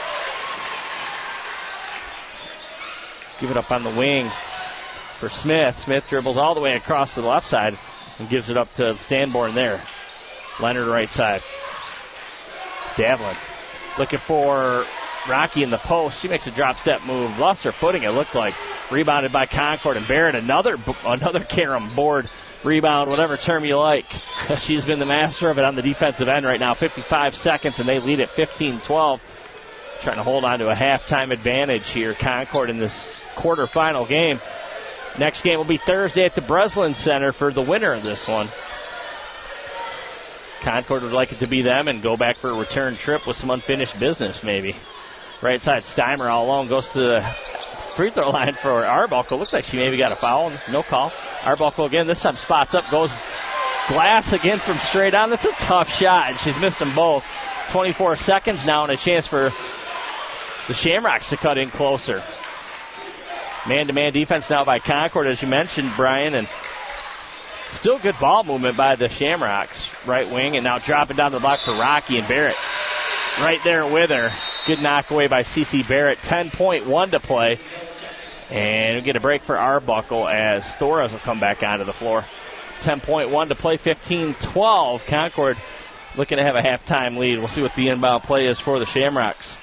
Give it up on the wing for Smith. Smith dribbles all the way across to the left side and gives it up to Stanborn there. Leonard right side. Davlin looking for Rocky in the post. She makes a drop step move. Lost her footing, it looked like. Rebounded by Concord, and Barrett another carom board rebound, whatever term you like. She's been the master of it on the defensive end right now. 55 seconds, and they lead at 15-12. Trying to hold on to a halftime advantage here, Concord, in this quarterfinal game. Next game will be Thursday at the Breslin Center for the winner of this one. Concord would like it to be them and go back for a return trip with some unfinished business, maybe. Right side, Steimer all alone goes to the free throw line for Arbuckle. Looks like she maybe got a foul. No call. Arbuckle again. This time spots up. Goes glass again from straight on. That's a tough shot, and she's missed them both. 24 seconds now and a chance for the Shamrocks to cut in closer. Man-to-man defense now by Concord, as you mentioned, Brian, and still good ball movement by the Shamrocks. Right wing, and now dropping down the block for Rocky, and Barrett right there with her. Good knock away by CeCe Barrett. 10.1 to play. And we get a break for Arbuckle as Thoras will come back onto the floor. 10.1 to play, 15-12. Concord looking to have a halftime lead. We'll see what the inbound play is for the Shamrocks.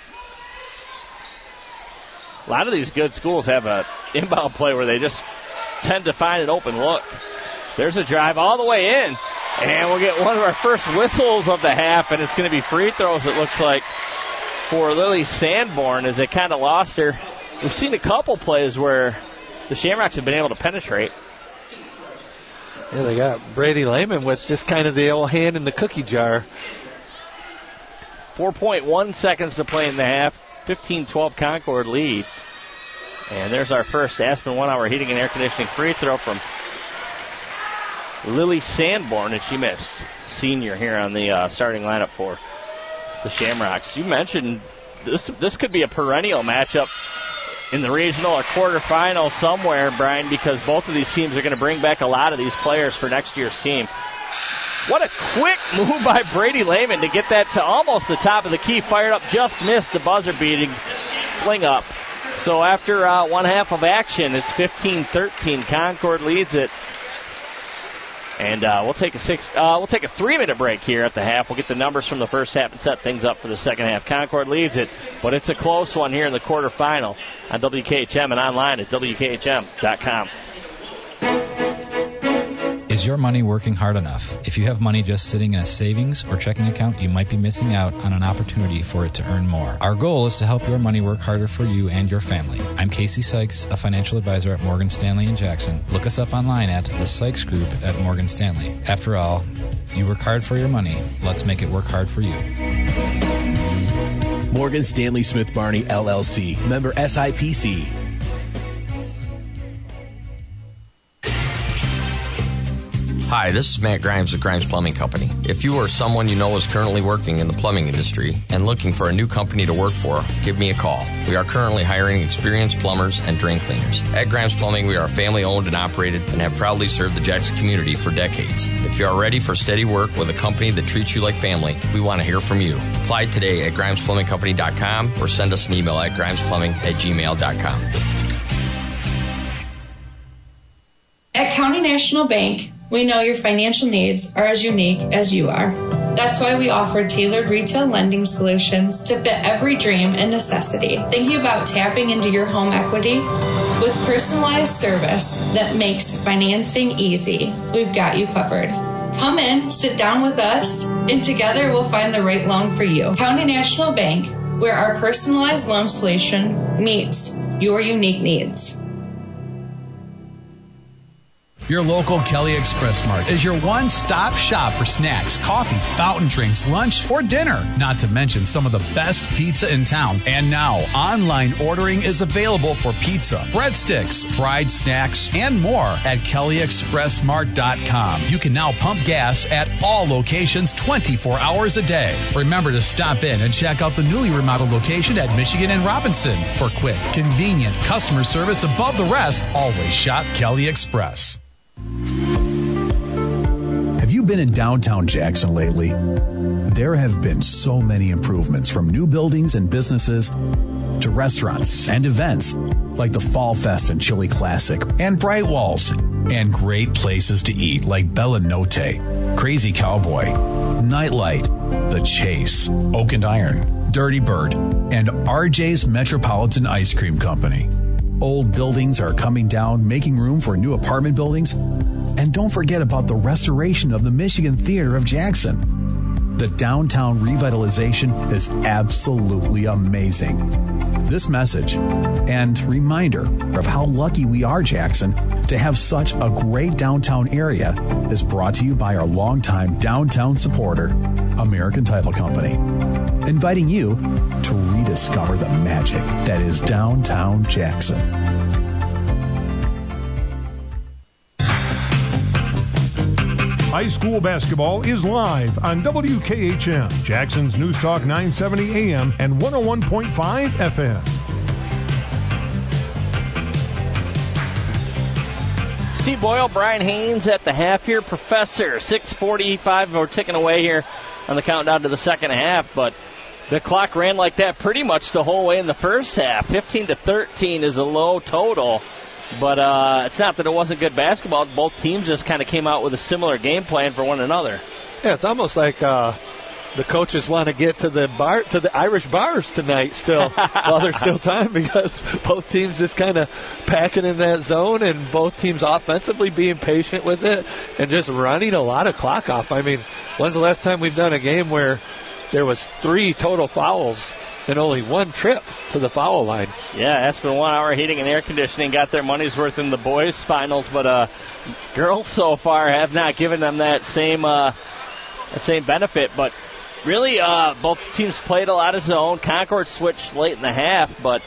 A lot of these good schools have an inbound play where they just tend to find an open look. There's a drive all the way in. And we'll get one of our first whistles of the half, and it's going to be free throws, it looks like, for Lily Sanborn as they kind of lost her. We've seen a couple plays where the Shamrocks have been able to penetrate. Yeah, they got Brady Lehman with just kind of the old hand in the cookie jar. 4.1 seconds to play in the half. 15-12 Concord lead. And there's our first Aspen 1 Hour Heating and Air Conditioning free throw from Lily Sanborn, and she missed. Senior here on the starting lineup for the Shamrocks. You mentioned this could be a perennial matchup in the regional or quarterfinal somewhere, Brian, because both of these teams are going to bring back a lot of these players for next year's team. What a quick move by Brady Lehman to get that to almost the top of the key. Fired up, just missed the buzzer-beating fling up. So after one half of action, it's 15-13. Concord leads it. And we'll take a 3-minute break here at the half. We'll get the numbers from the first half and set things up for the second half. Concord leads it, but it's a close one here in the quarterfinal on WKHM and online at WKHM.com. Is your money working hard enough? If you have money just sitting in a savings or checking account, you might be missing out on an opportunity for it to earn more. Our goal is to help your money work harder for you and your family. I'm Casey Sykes, a financial advisor at Morgan Stanley in Jackson. Look us up online at the Sykes Group at Morgan Stanley. After all, you work hard for your money. Let's make it work hard for you. Morgan Stanley Smith Barney, LLC. Member SIPC. Hi, this is Matt Grimes with Grimes Plumbing Company. If you or someone you know is currently working in the plumbing industry and looking for a new company to work for, give me a call. We are currently hiring experienced plumbers and drain cleaners. At Grimes Plumbing, we are family owned and operated and have proudly served the Jackson community for decades. If you are ready for steady work with a company that treats you like family, we want to hear from you. Apply today at GrimesPlumbingCompany.com or send us an email at GrimesPlumbing@gmail.com. At County National Bank, we know your financial needs are as unique as you are. That's why we offer tailored retail lending solutions to fit every dream and necessity. Thinking about tapping into your home equity? With personalized service that makes financing easy, we've got you covered. Come in, sit down with us, and together we'll find the right loan for you. County National Bank, where our personalized loan solution meets your unique needs. Your local Kelly Express Mart is your one-stop shop for snacks, coffee, fountain drinks, lunch, or dinner. Not to mention some of the best pizza in town. And now, online ordering is available for pizza, breadsticks, fried snacks, and more at kellyexpressmart.com. You can now pump gas at all locations 24 hours a day. Remember to stop in and check out the newly remodeled location at Michigan and Robinson. For quick, convenient customer service above the rest, always shop Kelly Express. Have you been in downtown Jackson lately? There have been so many improvements, from new buildings and businesses to restaurants and events like the Fall Fest and Chili Classic and Bright Walls, and great places to eat like Bella Notte, Crazy Cowboy, Nightlight, The Chase, Oak and Iron, Dirty Bird, and RJ's Metropolitan Ice Cream Company. Old buildings are coming down, making room for new apartment buildings. And don't forget about the restoration of the Michigan Theater of Jackson. The downtown revitalization is absolutely amazing. This message and reminder of how lucky we are, Jackson, to have such a great downtown area is brought to you by our longtime downtown supporter, American Title Company, inviting you to rediscover the magic that is downtown Jackson. High school basketball is live on WKHM, Jackson's News Talk 970 AM and 101.5 FM. Steve Boyle, Brian Haynes at the half here. Professor, 6:45, we're ticking away here on the countdown to the second half, but the clock ran like that pretty much the whole way in the first half. 15-13 is a low total. But it's not that it wasn't good basketball. Both teams just kind of came out with a similar game plan for one another. Yeah, it's almost like the coaches want to get to the Irish bars tonight still while there's still time, because both teams just kind of packing in that zone, and both teams offensively being patient with it and just running a lot of clock off. I mean, when's the last time we've done a game where there was 3 total fouls and only 1 trip to the foul line? Yeah, Aspen 1 Hour Heating and Air Conditioning got their money's worth in the boys' finals, but girls so far have not given them that same benefit. But really, both teams played a lot of zone. Concord switched late in the half, but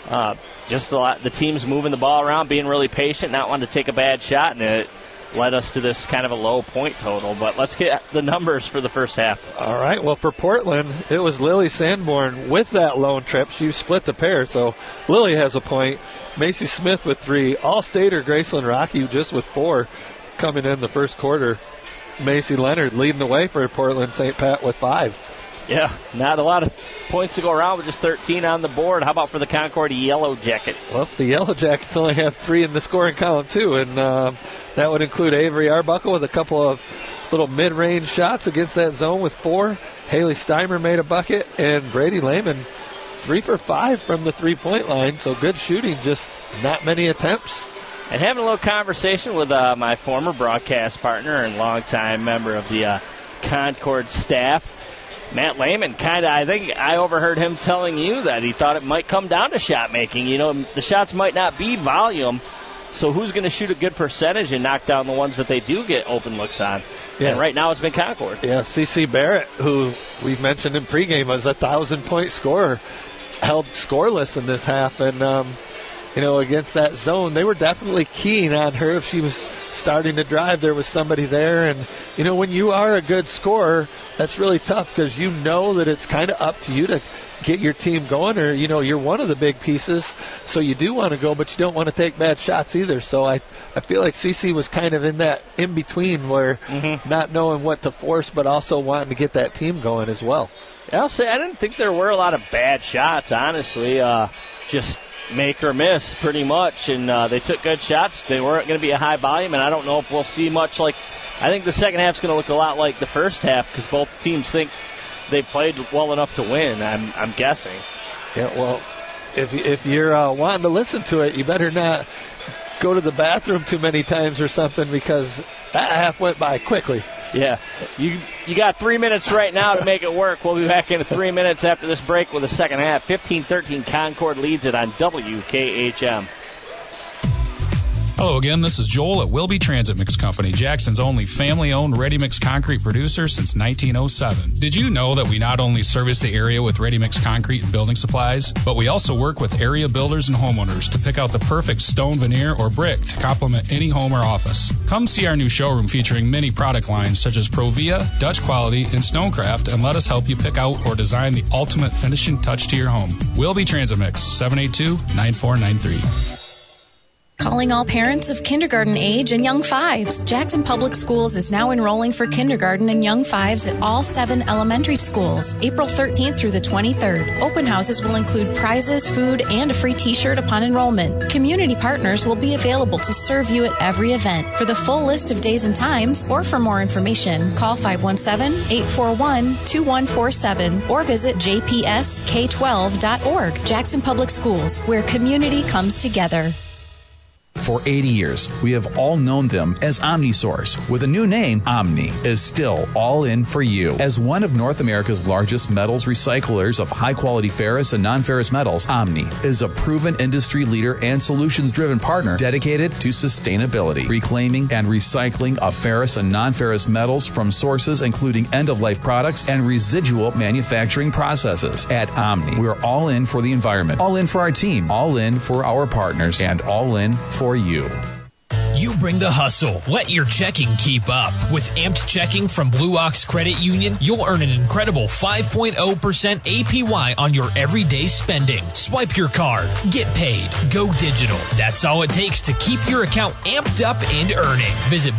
just the teams moving the ball around, being really patient, not wanting to take a bad shot, and it led us to this kind of a low point total. But let's get the numbers for the first half. All right, well, for Portland, it was Lily Sanborn with that lone trip. She split the pair, so Lily has a point. Macy Smith with 3. All-Stater Graceland Rocky just with 4 coming in the first quarter. Macy Leonard leading the way for Portland St. Pat with 5. Yeah, not a lot of points to go around with just 13 on the board. How about for the Concord Yellow Jackets? Well, the Yellow Jackets only have 3 in the scoring column, too, and that would include Avery Arbuckle with a couple of little mid-range shots against that zone with 4. Haley Steimer made a bucket, and Brady Lehman 3 for 5 from the three-point line, so good shooting, just not many attempts. And having a little conversation with my former broadcast partner and longtime member of the Concord staff, Matt Lehman, I think I overheard him telling you that he thought it might come down to shot making. You know, the shots might not be volume, so who's going to shoot a good percentage and knock down the ones that they do get open looks on? Yeah. And right now it's been Concord. Yeah, CeCe Barrett, who we've mentioned in pregame was a 1,000-point scorer, held scoreless in this half. And, against that zone, they were definitely keen on her. If she was starting to drive, there was somebody there. And, when you are a good scorer, that's really tough, because you know that it's kind of up to you to get your team going, or, you're one of the big pieces, so you do want to go, but you don't want to take bad shots either. So I feel like CeCe was kind of in that in-between where not knowing what to force, but also wanting to get that team going as well. I'll say I didn't think there were a lot of bad shots, honestly. Just make or miss pretty much, and they took good shots. They weren't going to be a high volume, and I don't know if we'll see much like. I think the second half's going to look a lot like the first half, because both teams think they played well enough to win. I'm guessing. Yeah, well, if you're wanting to listen to it, you better not go to the bathroom too many times or something, because that half went by quickly. Yeah, you got 3 minutes right now to make it work. We'll be back in 3 minutes after this break with the second half. 15-13, Concord leads it on WKHM. Hello again, this is Joel at Wilby Transit Mix Company, Jackson's only family-owned ready-mix concrete producer since 1907. Did you know that we not only service the area with ready-mix concrete and building supplies, but we also work with area builders and homeowners to pick out the perfect stone, veneer, or brick to complement any home or office. Come see our new showroom featuring many product lines such as Provia, Dutch Quality, and Stonecraft, and let us help you pick out or design the ultimate finishing touch to your home. Wilby Transit Mix, 782-9493. Calling all parents of kindergarten age and young fives. Jackson Public Schools is now enrolling for kindergarten and young fives at all 7 elementary schools, April 13th through the 23rd. Open houses will include prizes, food, and a free t-shirt upon enrollment. Community partners will be available to serve you at every event. For the full list of days and times, or for more information, call 517-841-2147 or visit jpsk12.org. Jackson Public Schools, where community comes together. For 80 years, we have all known them as OmniSource. With a new name, Omni is still all in for you. As one of North America's largest metals recyclers of high-quality ferrous and non-ferrous metals, Omni is a proven industry leader and solutions-driven partner dedicated to sustainability, reclaiming and recycling of ferrous and non-ferrous metals from sources including end-of-life products and residual manufacturing processes. At Omni, we're all in for the environment, all in for our team, all in for our partners, and all in for you. You bring the hustle. Let your checking keep up. With Amped Checking from Blue Ox Credit Union, you'll earn an incredible 5.0% APY on your everyday spending. Swipe your card. Get paid. Go digital. That's all it takes to keep your account amped up and earning. Visit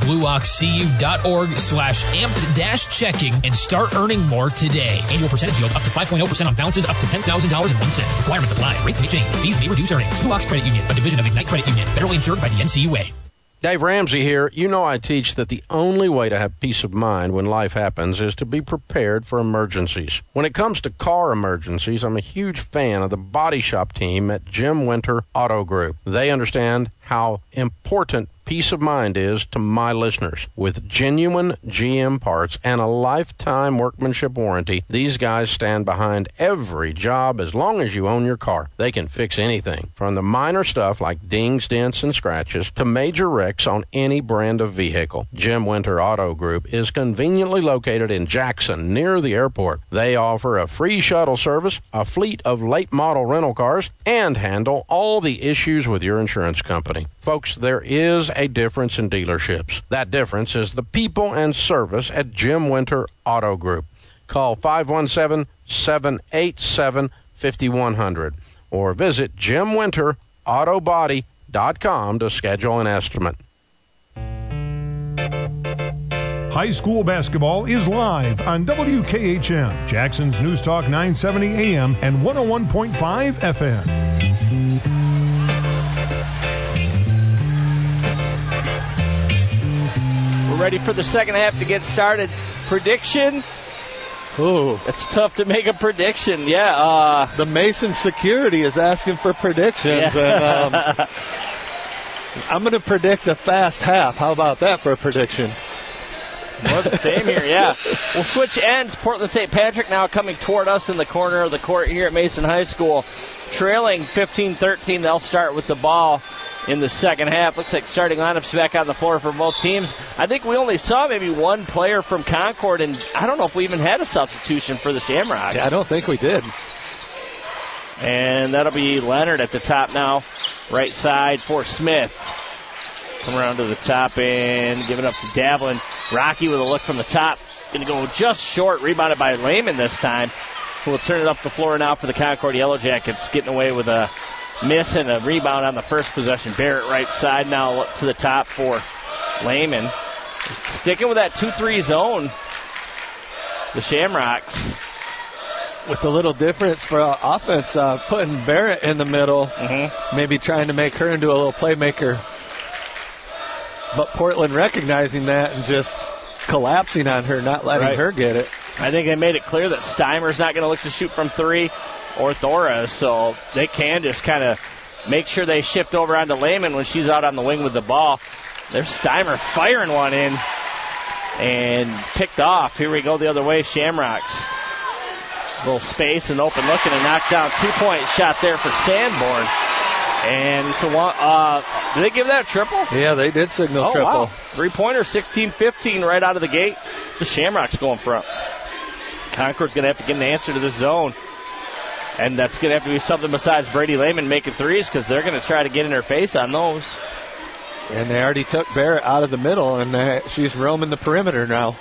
blueoxcu.org/amped-checking and start earning more today. Annual percentage yield up to 5.0% on balances up to $10,000.01. Requirements apply. Rates may change. Fees may reduce earnings. Blue Ox Credit Union, a division of Ignite Credit Union. Federally insured by the NCUA. Dave Ramsey here. You know I teach that the only way to have peace of mind when life happens is to be prepared for emergencies. When it comes to car emergencies, I'm a huge fan of the body shop team at Jim Winter Auto Group. They understand how important peace of mind is to my listeners. With genuine GM parts and a lifetime workmanship warranty, these guys stand behind every job as long as you own your car. They can fix anything, from the minor stuff like dings, dents, and scratches to major wrecks on any brand of vehicle. Jim Winter Auto Group is conveniently located in Jackson, near the airport. They offer a free shuttle service, a fleet of late model rental cars, and handle all the issues with your insurance company. Folks, there is a difference in dealerships. That difference is the people and service at Jim Winter Auto Group. Call 517-787-5100 or visit JimWinterAutobody.com to schedule an estimate. High school basketball is live on WKHM, Jackson's News Talk 970 AM and 101.5 FM. We're ready for the second half to get started. Prediction? Ooh. It's tough to make a prediction. Yeah. The Mason Security is asking for predictions. Yeah. And I'm going to predict a fast half. How about that for a prediction? More the same here, yeah. We'll switch ends. Portland St. Patrick now coming toward us in the corner of the court here at Mason High School. Trailing 15-13. They'll start with the ball in the second half. Looks like starting lineups back on the floor for both teams. I think we only saw maybe one player from Concord, and I don't know if we even had a substitution for the Shamrocks. Yeah, I don't think we did. And that'll be Leonard at the top now. Right side for Smith. Come around to the top and give it up to Davlin. Rocky with a look from the top. Going to go just short. Rebounded by Lehman this time, who will turn it up the floor now for the Concord Yellow Jackets. Getting away with a miss and a rebound on the first possession. Barrett right side now up to the top for Lehman. Sticking with that 2-3 zone, the Shamrocks. With a little difference for offense, putting Barrett in the middle, maybe trying to make her into a little playmaker. But Portland recognizing that and just collapsing on her, not letting her get it. I think they made it clear that Steimer's not going to look to shoot from three, or Thora, so they can just kind of make sure they shift over onto Lehman when she's out on the wing with the ball. There's Steimer firing one in and picked off. Here we go the other way, Shamrocks. Little space and open look and a knockdown 2-point shot there for Sanborn. And so, did they give that a triple? Yeah, they did signal triple. Wow. 3-pointer, 16-15 right out of the gate. The Shamrocks going front. Concord's going to have to get an answer to this zone. And that's going to have to be something besides Brady Lehman making threes, because they're going to try to get in her face on those. And they already took Barrett out of the middle, and she's roaming the perimeter now.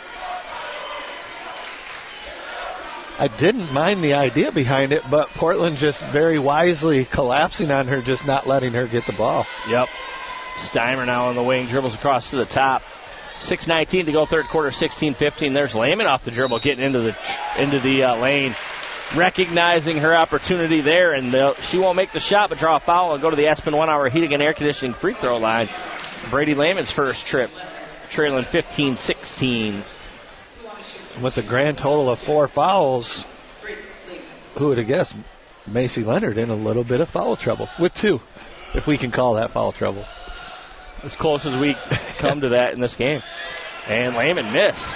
I didn't mind the idea behind it, but Portland just very wisely collapsing on her, just not letting her get the ball. Yep. Steimer now on the wing, dribbles across to the top. 6:19 to go, third quarter, 16-15. There's Lehman off the dribble, getting into the lane, recognizing her opportunity there, and she won't make the shot, but draw a foul and go to the Aspen 1 Hour Heating and Air Conditioning free throw line. Brady Lehman's first trip, trailing 15-16. With a grand total of 4 fouls, who would have guessed Macy Leonard in a little bit of foul trouble? With 2, if we can call that foul trouble. As close as we come to that in this game. And Lehman missed.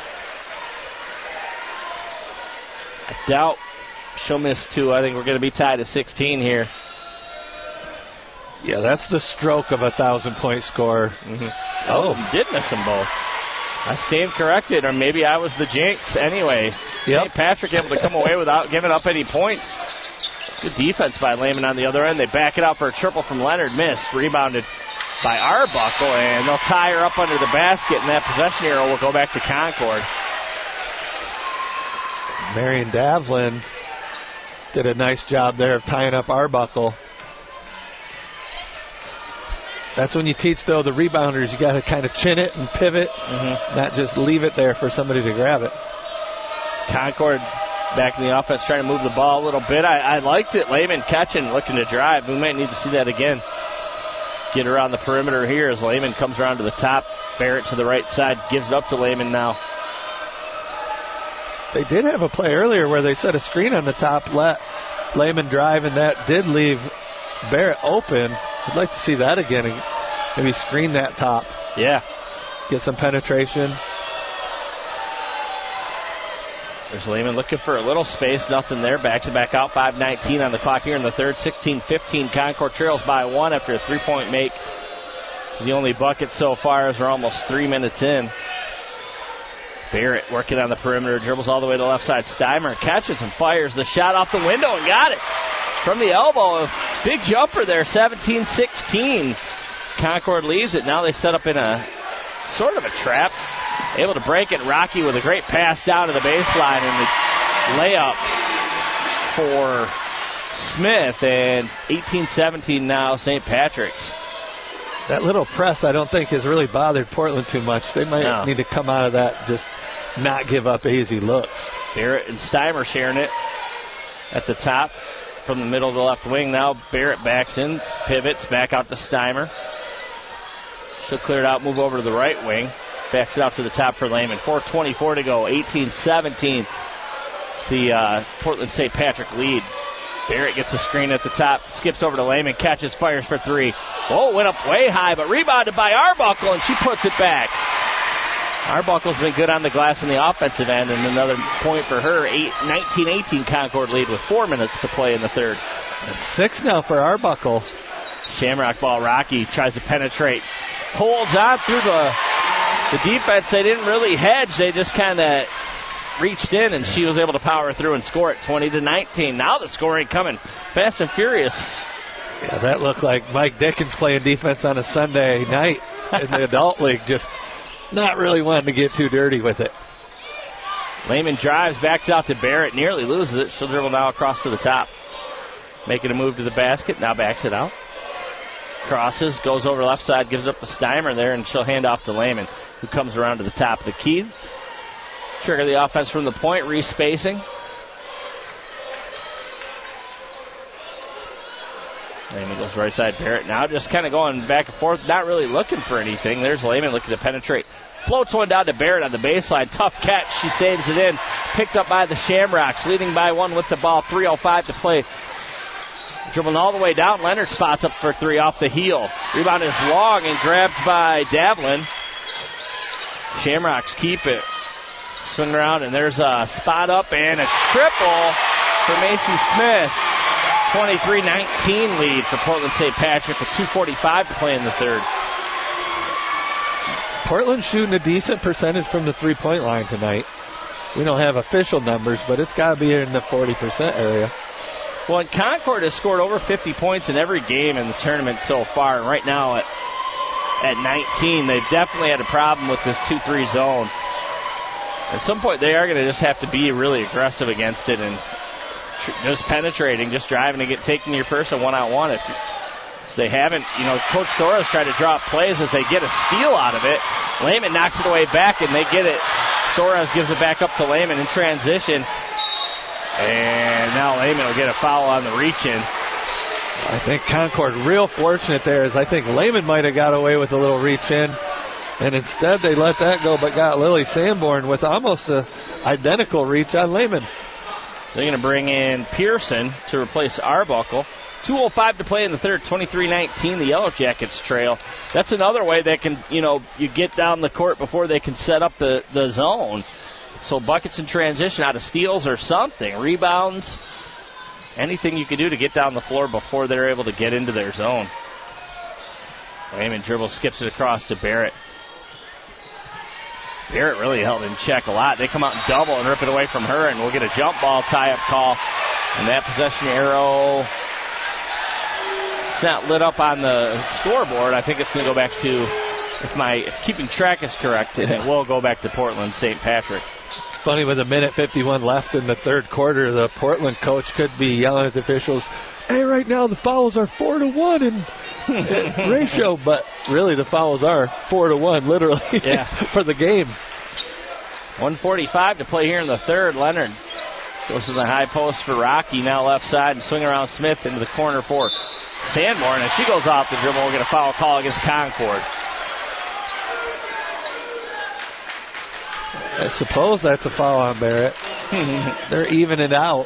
I doubt she'll miss 2. I think we're going to be tied at 16 here. Yeah, that's the stroke of a 1,000-point scorer. Mm-hmm. Oh, did miss them both. I stand corrected, or maybe I was the jinx. Anyway, St. Patrick able to come away without giving up any points. Good defense by Lehman on the other end. They back it out for a triple from Leonard. Missed. Rebounded by Arbuckle, and they'll tie her up under the basket, and that possession arrow will go back to Concord. Marion Davlin did a nice job there of tying up Arbuckle. That's when you teach, though, the rebounders, you got to kind of chin it and pivot, not just leave it there for somebody to grab it. Concord back in the offense, trying to move the ball a little bit. I liked it. Lehman catching, looking to drive. We might need to see that again. Get around the perimeter here as Lehman comes around to the top. Barrett to the right side, gives it up to Lehman now. They did have a play earlier where they set a screen on the top, let Lehman drive, and that did leave Barrett open. I'd like to see that again and maybe screen that top. Yeah. Get some penetration. There's Lehman looking for a little space. Nothing there. Backs it back out. 5:19 on the clock here in the third. 16-15. Concord trails by 1 after a 3-point make. The only bucket so far as we're almost 3 minutes in. Barrett working on the perimeter. Dribbles all the way to the left side. Steimer catches and fires the shot off the window and got it. From the elbow, big jumper there, 17-16. Concord leaves it. Now they set up in a sort of a trap. Able to break it. Rocky with a great pass down to the baseline and the layup for Smith. And 18-17 now, St. Patrick's. That little press I don't think has really bothered Portland too much. They might need to come out of that, just not give up easy looks. Barrett and Steimer sharing it at the top. From the middle of the left wing now, Barrett backs in, pivots, back out to Steimer. She'll clear it out, move over to the right wing. Backs it out to the top for Lehman. 4:24 to go, 18-17. It's the Portland St. Patrick lead. Barrett gets the screen at the top, skips over to Lehman, catches, fires for 3. Oh, went up way high, but rebounded by Arbuckle, and she puts it back. Arbuckle's been good on the glass in the offensive end, and another point for her. 19-18 Concord lead with 4 minutes to play in the third. 6 now for Arbuckle. Shamrock ball. Rocky tries to penetrate. Holds on through the defense. They didn't really hedge. They just kind of reached in, and she was able to power through and score it 20-19. Now the scoring coming fast and furious. Yeah, that looked like Mike Dickens playing defense on a Sunday night in the adult league. Just not really wanting to get too dirty with it. Lehman drives, backs out to Barrett, nearly loses it. She'll dribble now across to the top. Making a move to the basket, now backs it out. Crosses, goes over left side, gives up to Steimer there, and she'll hand off to Lehman, who comes around to the top of the key. Trigger the offense from the point, re-spacing. Lehman goes right side. Barrett now just kind of going back and forth, not really looking for anything. There's Lehman looking to penetrate. Floats one down to Barrett on the baseline. Tough catch. She saves it in. Picked up by the Shamrocks. Leading by 1 with the ball. 3:05 to play. Dribbling all the way down. Leonard spots up for 3 off the heel. Rebound is long and grabbed by Davlin. Shamrocks keep it. Swing around, and there's a spot up and a triple for Macy Smith. 23-19 lead for Portland St. Patrick with 2:45 to play in the third. Portland's shooting a decent percentage from the three-point line tonight. We don't have official numbers, but it's got to be in the 40% area. Well, and Concord has scored over 50 points in every game in the tournament so far. And right now at 19, they've definitely had a problem with this 2-3 zone. At some point, they are going to just have to be really aggressive against it and just penetrating, just driving to taking your person one-on-one. If they haven't, Coach Torres tried to draw up plays as they get a steal out of it. Lehman knocks it away back, and they get it. Torres gives it back up to Lehman in transition. And now Lehman will get a foul on the reach-in. I think Concord real fortunate there, as I think Lehman might have got away with a little reach-in. And instead they let that go, but got Lily Sanborn with almost an identical reach on Lehman. They're going to bring in Pearson to replace Arbuckle. 2:05 to play in the third, 23-19, the Yellow Jackets trail. That's another way they can, you get down the court before they can set up the zone. So buckets in transition out of steals or something, rebounds, anything you can do to get down the floor before they're able to get into their zone. Lehman dribbles, skips it across to Barrett. Barrett really held in check a lot. They come out and double and rip it away from her, and we'll get a jump ball tie-up call. And that possession arrow, it's not lit up on the scoreboard. I think it's going to go back to, if keeping track is correct, and it will go back to Portland St. Patrick. It's funny, with 1:51 left in the third quarter, the Portland coach could be yelling at the officials, hey, right now the fouls are 4-1 in ratio, but really the fouls are 4-1, literally, for the game. 1:45 to play here in the third. Leonard goes to the high post for Rocky, now left side, and swing around Smith into the corner for Sanborn, and she goes off the dribble. We'll get a foul call against Concord. I suppose that's a foul on Barrett. They're evening it out.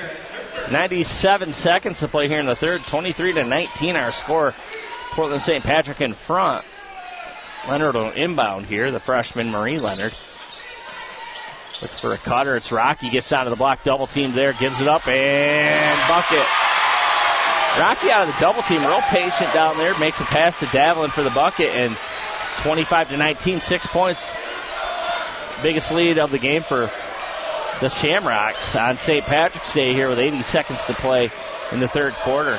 97 seconds to play here in the third. 23-19 our score. Portland St. Patrick in front. Leonard will inbound here, the freshman Marie Leonard. Looks for a cutter. It's Rocky. Gets out of the block. Double team there. Gives it up and bucket. Rocky out of the double team. Real patient down there. Makes a pass to Davlin for the bucket. And 25-19. 6 points. Biggest lead of the game for the Shamrocks on St. Patrick's Day here with 80 seconds to play in the third quarter.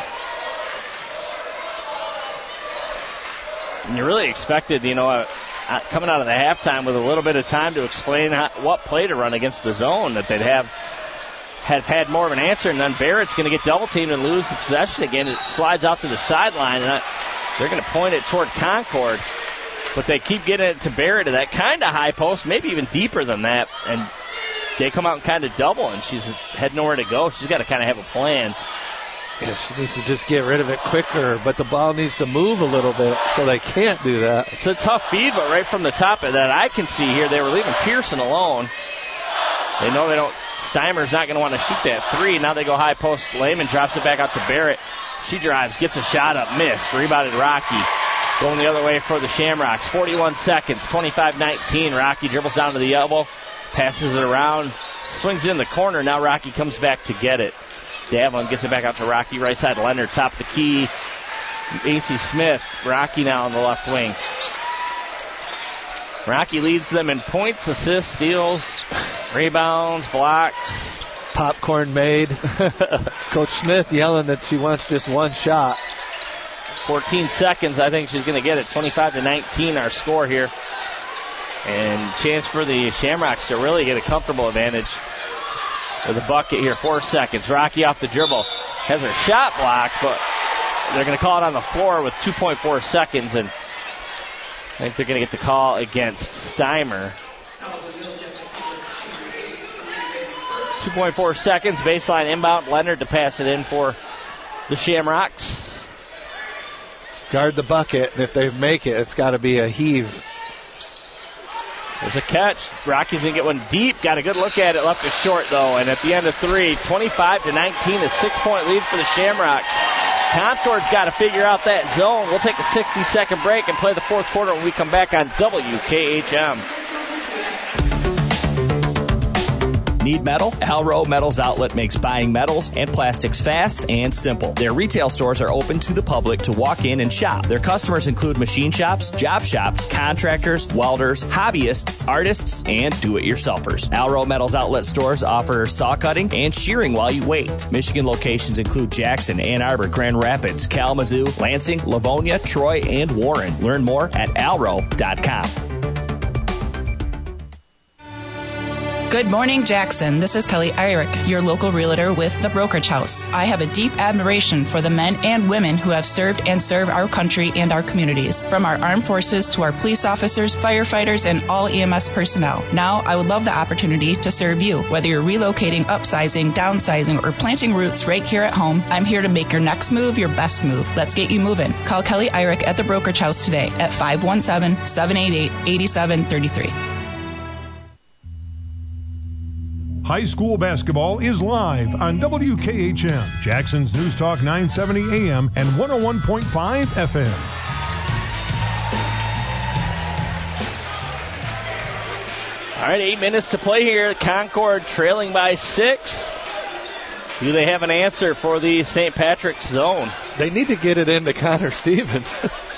And you really expected, coming out of the halftime with a little bit of time to explain what play to run against the zone, that they'd have had more of an answer. And then Barrett's going to get double teamed and lose the possession again. It slides out to the sideline, and they're going to point it toward Concord. But they keep getting it to Barrett to that kind of high post, maybe even deeper than that. And they come out and kind of double, and she's had nowhere to go. She's got to kind of have a plan. Yeah, she needs to just get rid of it quicker, but the ball needs to move a little bit, so they can't do that. It's a tough feed, but right from the top of that I can see here, they were leaving Pearson alone. They know Steimer's not going to want to shoot that three. Now they go high post. Lehman drops it back out to Barrett. She drives, gets a shot up, missed. Rebounded Rocky. Going the other way for the Shamrocks. 41 seconds, 25-19. Rocky dribbles down to the elbow, passes it around, swings it in the corner. Now Rocky comes back to get it. Davlin gets it back out to Rocky. Right side, Leonard, top of the key. A.C. Smith. Rocky now on the left wing. Rocky leads them in points, assists, steals, rebounds, blocks. Popcorn made. Coach Smith yelling that she wants just one shot. 14 seconds, I think she's going to get it. 25-19 our score here. And chance for the Shamrocks to really get a comfortable advantage with a bucket here. 4 seconds. Rocky off the dribble. Has her shot blocked, but they're going to call it on the floor with 2.4 seconds. And I think they're going to get the call against Steimer. 2.4 seconds. Baseline inbound. Leonard to pass it in for the Shamrocks. Guard the bucket, and if they make it, it's got to be a heave. There's a catch. Rocky's going to get one deep. Got a good look at it. Left it short, though. And at the end of 3, 25-19, a 6-point lead for the Shamrocks. Concord's got to figure out that zone. We'll take a 60-second break and play the fourth quarter when we come back on WKHM. Need metal? Alro Metals Outlet makes buying metals and plastics fast and simple. Their retail stores are open to the public to walk in and shop. Their customers include machine shops, job shops, contractors, welders, hobbyists, artists, and do-it-yourselfers. Alro Metals Outlet stores offer saw cutting and shearing while you wait. Michigan locations include Jackson, Ann Arbor, Grand Rapids, Kalamazoo, Lansing, Livonia, Troy, and Warren. Learn more at alro.com. Good morning, Jackson. This is Kelly Eyrick, your local realtor with The Brokerage House. I have a deep admiration for the men and women who have served and serve our country and our communities, from our armed forces to our police officers, firefighters, and all EMS personnel. Now, I would love the opportunity to serve you. Whether you're relocating, upsizing, downsizing, or planting roots right here at home, I'm here to make your next move your best move. Let's get you moving. Call Kelly Eyrick at The Brokerage House today at 517-788-8733. High school basketball is live on WKHM, Jackson's News Talk 970 AM and 101.5 FM. All right, 8 minutes to play here. Concord trailing by 6. Do they have an answer for the St. Patrick's zone? They need to get it into Connor Stevens.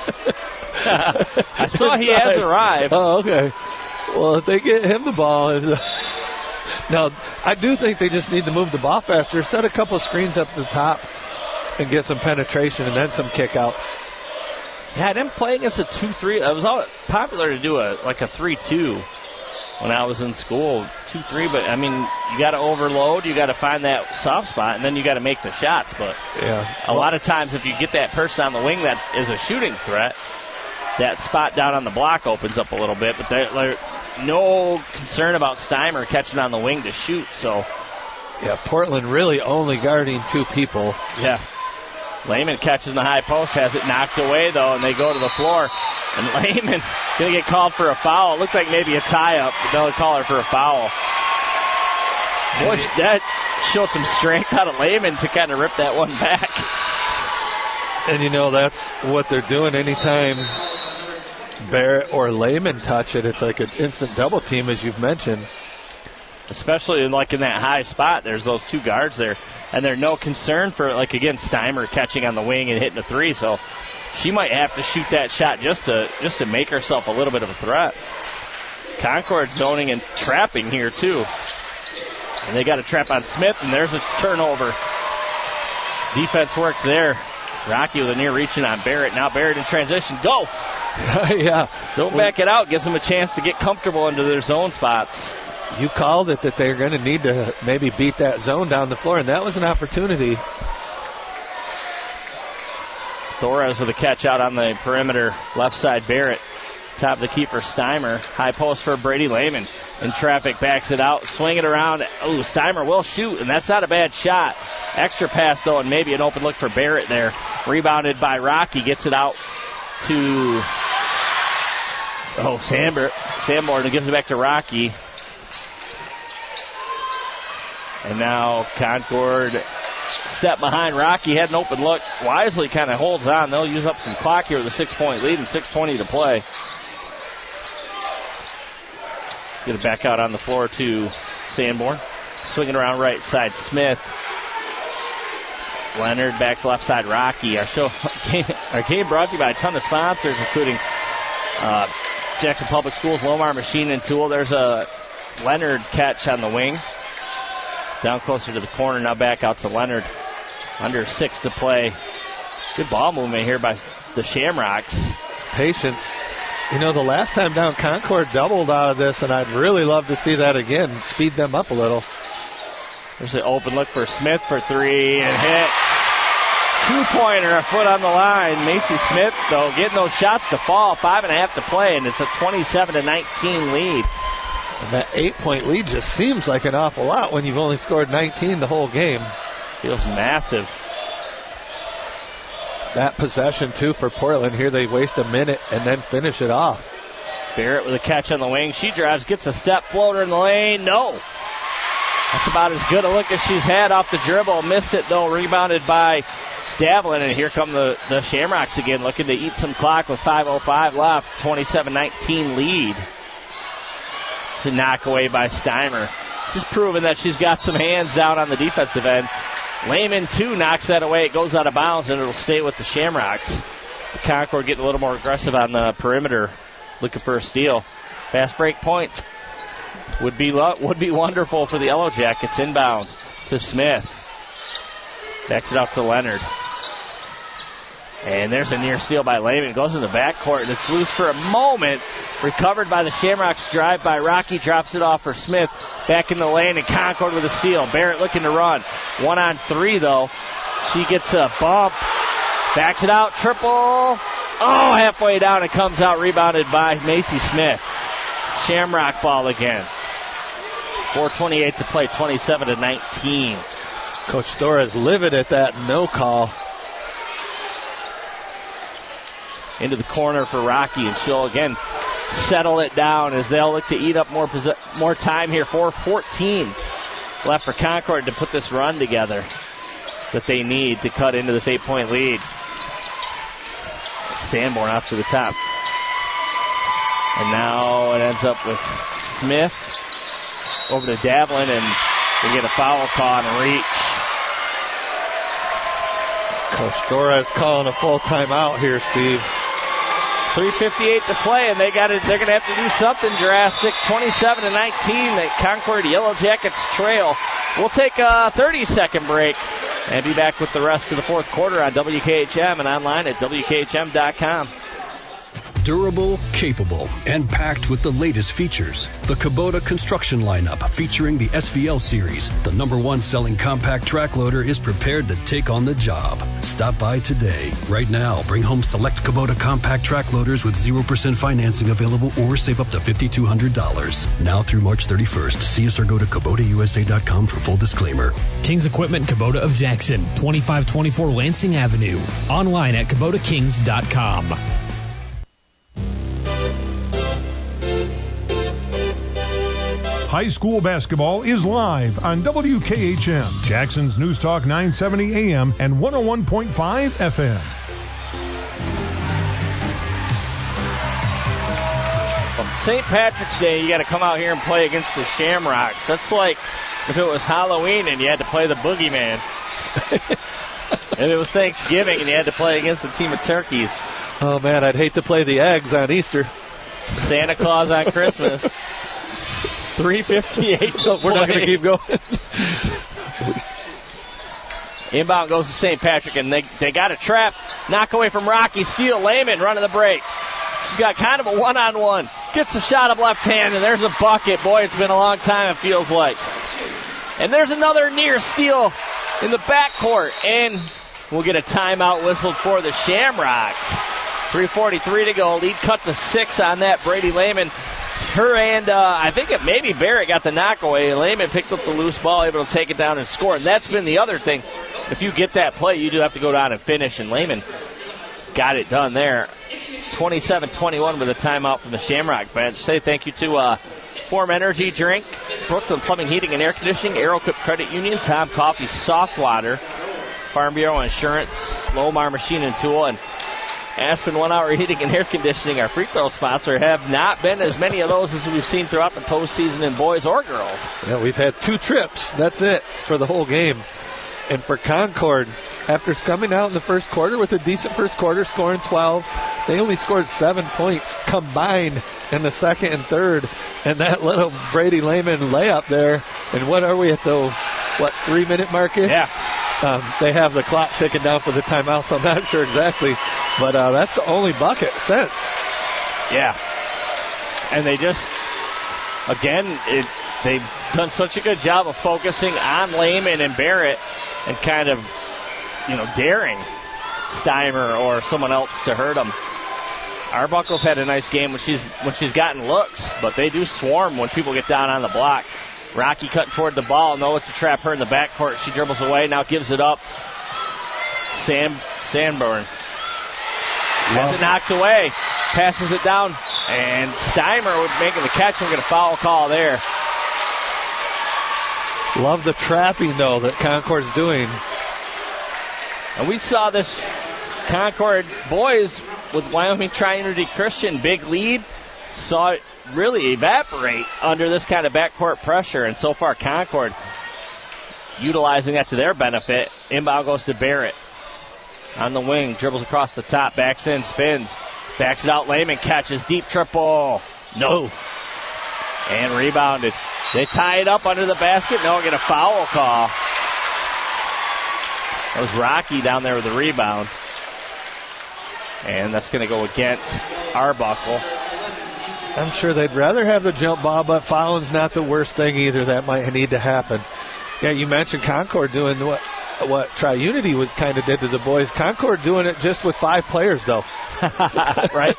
I saw he has arrived. Oh, okay. Well, if they get him the ball... No, I do think they just need to move the ball faster, set a couple screens up at the top, and get some penetration and then some kickouts. Yeah, them playing as a 2-3. It was all popular to do a 3-2 when I was in school, 2-3. But, I mean, you got to overload, you got to find that soft spot, and then you got to make the shots. But a lot of times if you get that person on the wing that is a shooting threat, that spot down on the block opens up a little bit. But they're no concern about Steimer catching on the wing to shoot. So, yeah, Portland really only guarding two people. Yeah. Lehman catches in the high post, has it knocked away, though, and they go to the floor. And Lehman going to get called for a foul. It looked like maybe a tie-up, but they'll call her for a foul. Boy, that showed some strength out of Lehman to kind of rip that one back. And, that's what they're doing anytime Barrett or Lehman touch it. It's like an instant double team, as you've mentioned. Especially in that high spot, there's those two guards there. And there's no concern for, again, Steimer catching on the wing and hitting a three. So she might have to shoot that shot just to make herself a little bit of a threat. Concord zoning and trapping here, too. And they got a trap on Smith, and there's a turnover. Defense work there. Rocky with a near reaching on Barrett. Now Barrett in transition. Go! Yeah. Don't back it out. Gives them a chance to get comfortable into their zone spots. You called it that they're going to need to maybe beat that zone down the floor, and that was an opportunity. Torres with a catch out on the perimeter. Left side, Barrett. Top of the keeper, Steimer. High post for Brady Lehman. In traffic, backs it out. Swing it around. Ooh, Steimer will shoot, and that's not a bad shot. Extra pass, though, and maybe an open look for Barrett there. Rebounded by Rocky. Gets it out to Sanborn gives it back to Rocky. And now Concord step behind Rocky. Had an open look. Wisely kind of holds on. They'll use up some clock here with a 6-point lead and 6:20 to play. Get it back out on the floor to Sanborn. Swinging around right side, Smith. Leonard back to left side, Rocky. Our game brought to you by a ton of sponsors, including Jackson Public Schools, Lomar Machine and Tool. There's a Leonard catch on the wing. Down closer to the corner, now back out to Leonard. Under 6 to play. Good ball movement here by the Shamrocks. Patience. The last time down, Concord doubled out of this, and I'd really love to see that again. Speed them up a little. There's an open look for Smith for three, and hits. 2-pointer, a foot on the line. Macy Smith, though, getting those shots to fall. 5.5 to play, and it's a 27-19 lead. And that 8-point lead just seems like an awful lot when you've only scored 19 the whole game. Feels massive. That possession, too, for Portland. Here they waste a minute and then finish it off. Barrett with a catch on the wing. She drives, gets a step floater in the lane. No. That's about as good a look as she's had off the dribble. Missed it, though. Rebounded by Davlin. And here come the Shamrocks again, looking to eat some clock with 5:05 left. 27-19 lead. To knock away by Steimer. Just proving that she's got some hands down on the defensive end. Lehman, too, knocks that away. It goes out of bounds, and it'll stay with the Shamrocks. Concord getting a little more aggressive on the perimeter, looking for a steal. Fast break points would be wonderful for the Yellow Jackets. Inbound to Smith. Backs it out to Leonard. And there's a near steal by Lehman. Goes in the backcourt, and it's loose for a moment. Recovered by the Shamrocks. Drive by Rocky. Drops it off for Smith. Back in the lane, and Concord with a steal. Barrett looking to run. 1-on-3, though. She gets a bump. Backs it out. Triple. Oh, halfway down. It comes out. Rebounded by Macy Smith. Shamrock ball again. 4:28 to play. 27-19. Coach Storr is livid at that no call. Into the corner for Rocky, and she'll again settle it down as they'll look to eat up more time here. 4:14 left for Concord to put this run together that they need to cut into this 8-point lead. Sanborn out to the top. And now it ends up with Smith over to Davlin, and we get a foul call on reach. Coach Storr is calling a full timeout here, Steve. 3:58 to play, and they're going to have to do something drastic. 27-19, the Concord Yellow Jackets trail. We'll take a 30-second break and be back with the rest of the fourth quarter on WKHM and online at WKHM.com. Durable, capable, and packed with the latest features. The Kubota construction lineup featuring the SVL series, the #1 selling compact track loader, is prepared to take on the job. Stop by today. Right now, bring home select Kubota compact track loaders with 0% financing available or save up to $5,200. Now through March 31st. See us or go to KubotaUSA.com for full disclaimer. Kings Equipment Kubota of Jackson, 2524 Lansing Avenue. Online at KubotaKings.com. High school basketball is live on WKHM, Jackson's News Talk 970 AM and 101.5 FM. St. Patrick's Day, you got to come out here and play against the Shamrocks. That's like if it was Halloween and you had to play the Boogeyman. If it was Thanksgiving and you had to play against a team of turkeys. Oh, man, I'd hate to play the eggs on Easter. Santa Claus on Christmas. 3:58. So we're not going to keep going. Inbound goes to St. Patrick, and they got a trap. Knock away from Rocky. Steal. Lehman running the break. She's got kind of a one-on-one. Gets a shot of left hand, and there's a bucket. Boy, it's been a long time, it feels like. And there's another near steal in the backcourt, and we'll get a timeout whistled for the Shamrocks. 3:43 to go. Lead cut to 6 on that. Brady Lehman. Her and I think maybe Barrett got the knockaway. Lehman picked up the loose ball, able to take it down and score. And that's been the other thing. If you get that play, you do have to go down and finish. And Lehman got it done there. 27-21 with a timeout from the Shamrock bench. Say thank you to Form Energy Drink, Brooklyn Plumbing, Heating, and Air Conditioning, Aeroquip Credit Union, Tom Coffee, Soft Water, Farm Bureau Insurance, Lomar Machine and Tool, and Aspen 1 Hour Heating and Air Conditioning, our free throw sponsor. Have not been as many of those as we've seen throughout the postseason in boys or girls. Yeah, we've had 2 trips. That's it for the whole game. And for Concord, after coming out in the first quarter with a decent first quarter, scoring 12, they only scored 7 points combined in the second and third. And that little Brady Lehman layup there. And what are we at the, 3-minute mark? Yeah. They have the clock ticking down for the timeout, so I'm not sure exactly. But that's the only bucket since. Yeah. And they just, again, they've done such a good job of focusing on Lehman and Barrett and kind of, daring Steimer or someone else to hurt them. Arbuckle's had a nice game when she's gotten looks, but they do swarm when people get down on the block. Rocky cutting toward the ball, and they'll look to trap her in the backcourt. She dribbles away, now gives it up. Sanborn has it knocked away, passes it down, and Steimer making the catch. We'll get a foul call there. Love the trapping, though, that Concord's doing. And we saw this Concord boys with Wyoming Tri-Unity Christian, big lead. saw it really evaporate under this kind of backcourt pressure, and so far Concord utilizing that to their benefit. Inbound goes to Barrett. On the wing, dribbles across the top, backs in, spins, backs it out. Lehman catches, deep triple. No. And rebounded. They tie it up under the basket. No, get a foul call. That was Rocky down there with the rebound. And that's going to go against Arbuckle. I'm sure they'd rather have the jump ball, but fouling's not the worst thing either. That might need to happen. Yeah, you mentioned Concord doing what Tri-Unity was kind of did to the boys. Concord doing it just with 5 players, though. Right?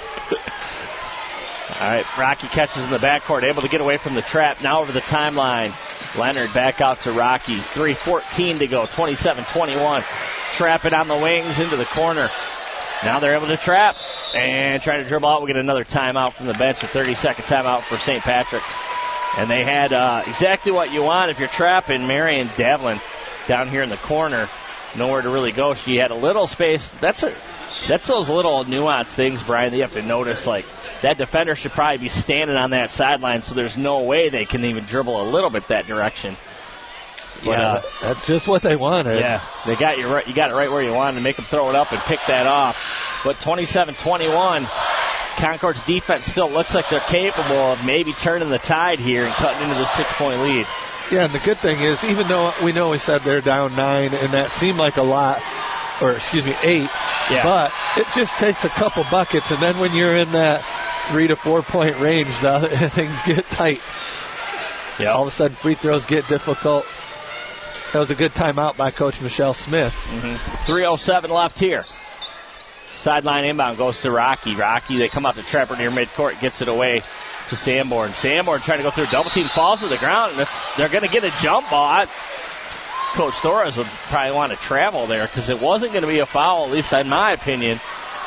All right, Rocky catches in the backcourt, able to get away from the trap. Now over the timeline. Leonard back out to Rocky. 3:14 to go, 27-21. Trap it on the wings into the corner. Now they're able to trap and trying to dribble out. We'll get another timeout from the bench, a 30-second timeout for St. Patrick. And they had exactly what you want if you're trapping. Marion Devlin down here in the corner, nowhere to really go. She had a little space. That's those little nuanced things, Brian, that you have to notice. Like, that defender should probably be standing on that sideline, so there's no way they can even dribble a little bit that direction. But, that's just what they wanted. Yeah, they got you right. You got it right where you wanted to make them throw it up and pick that off. But 27-21, Concord's defense still looks like they're capable of maybe turning the tide here and cutting into the 6-point lead. Yeah, and the good thing is, even though we said they're down 9, and that seemed like a lot, 8, but it just takes a couple buckets, and then when you're in that 3 to 4 point range, things get tight. Yeah. All of a sudden, free throws get difficult. That was a good timeout by Coach Michelle Smith. 3:07 left here. Sideline inbound goes to Rocky. Rocky, they come out to Trapper near midcourt, gets it away to Sanborn. Sanborn trying to go through a double team, falls to the ground, and they're going to get a jump ball. Coach Torres would probably want to travel there because it wasn't going to be a foul, at least in my opinion.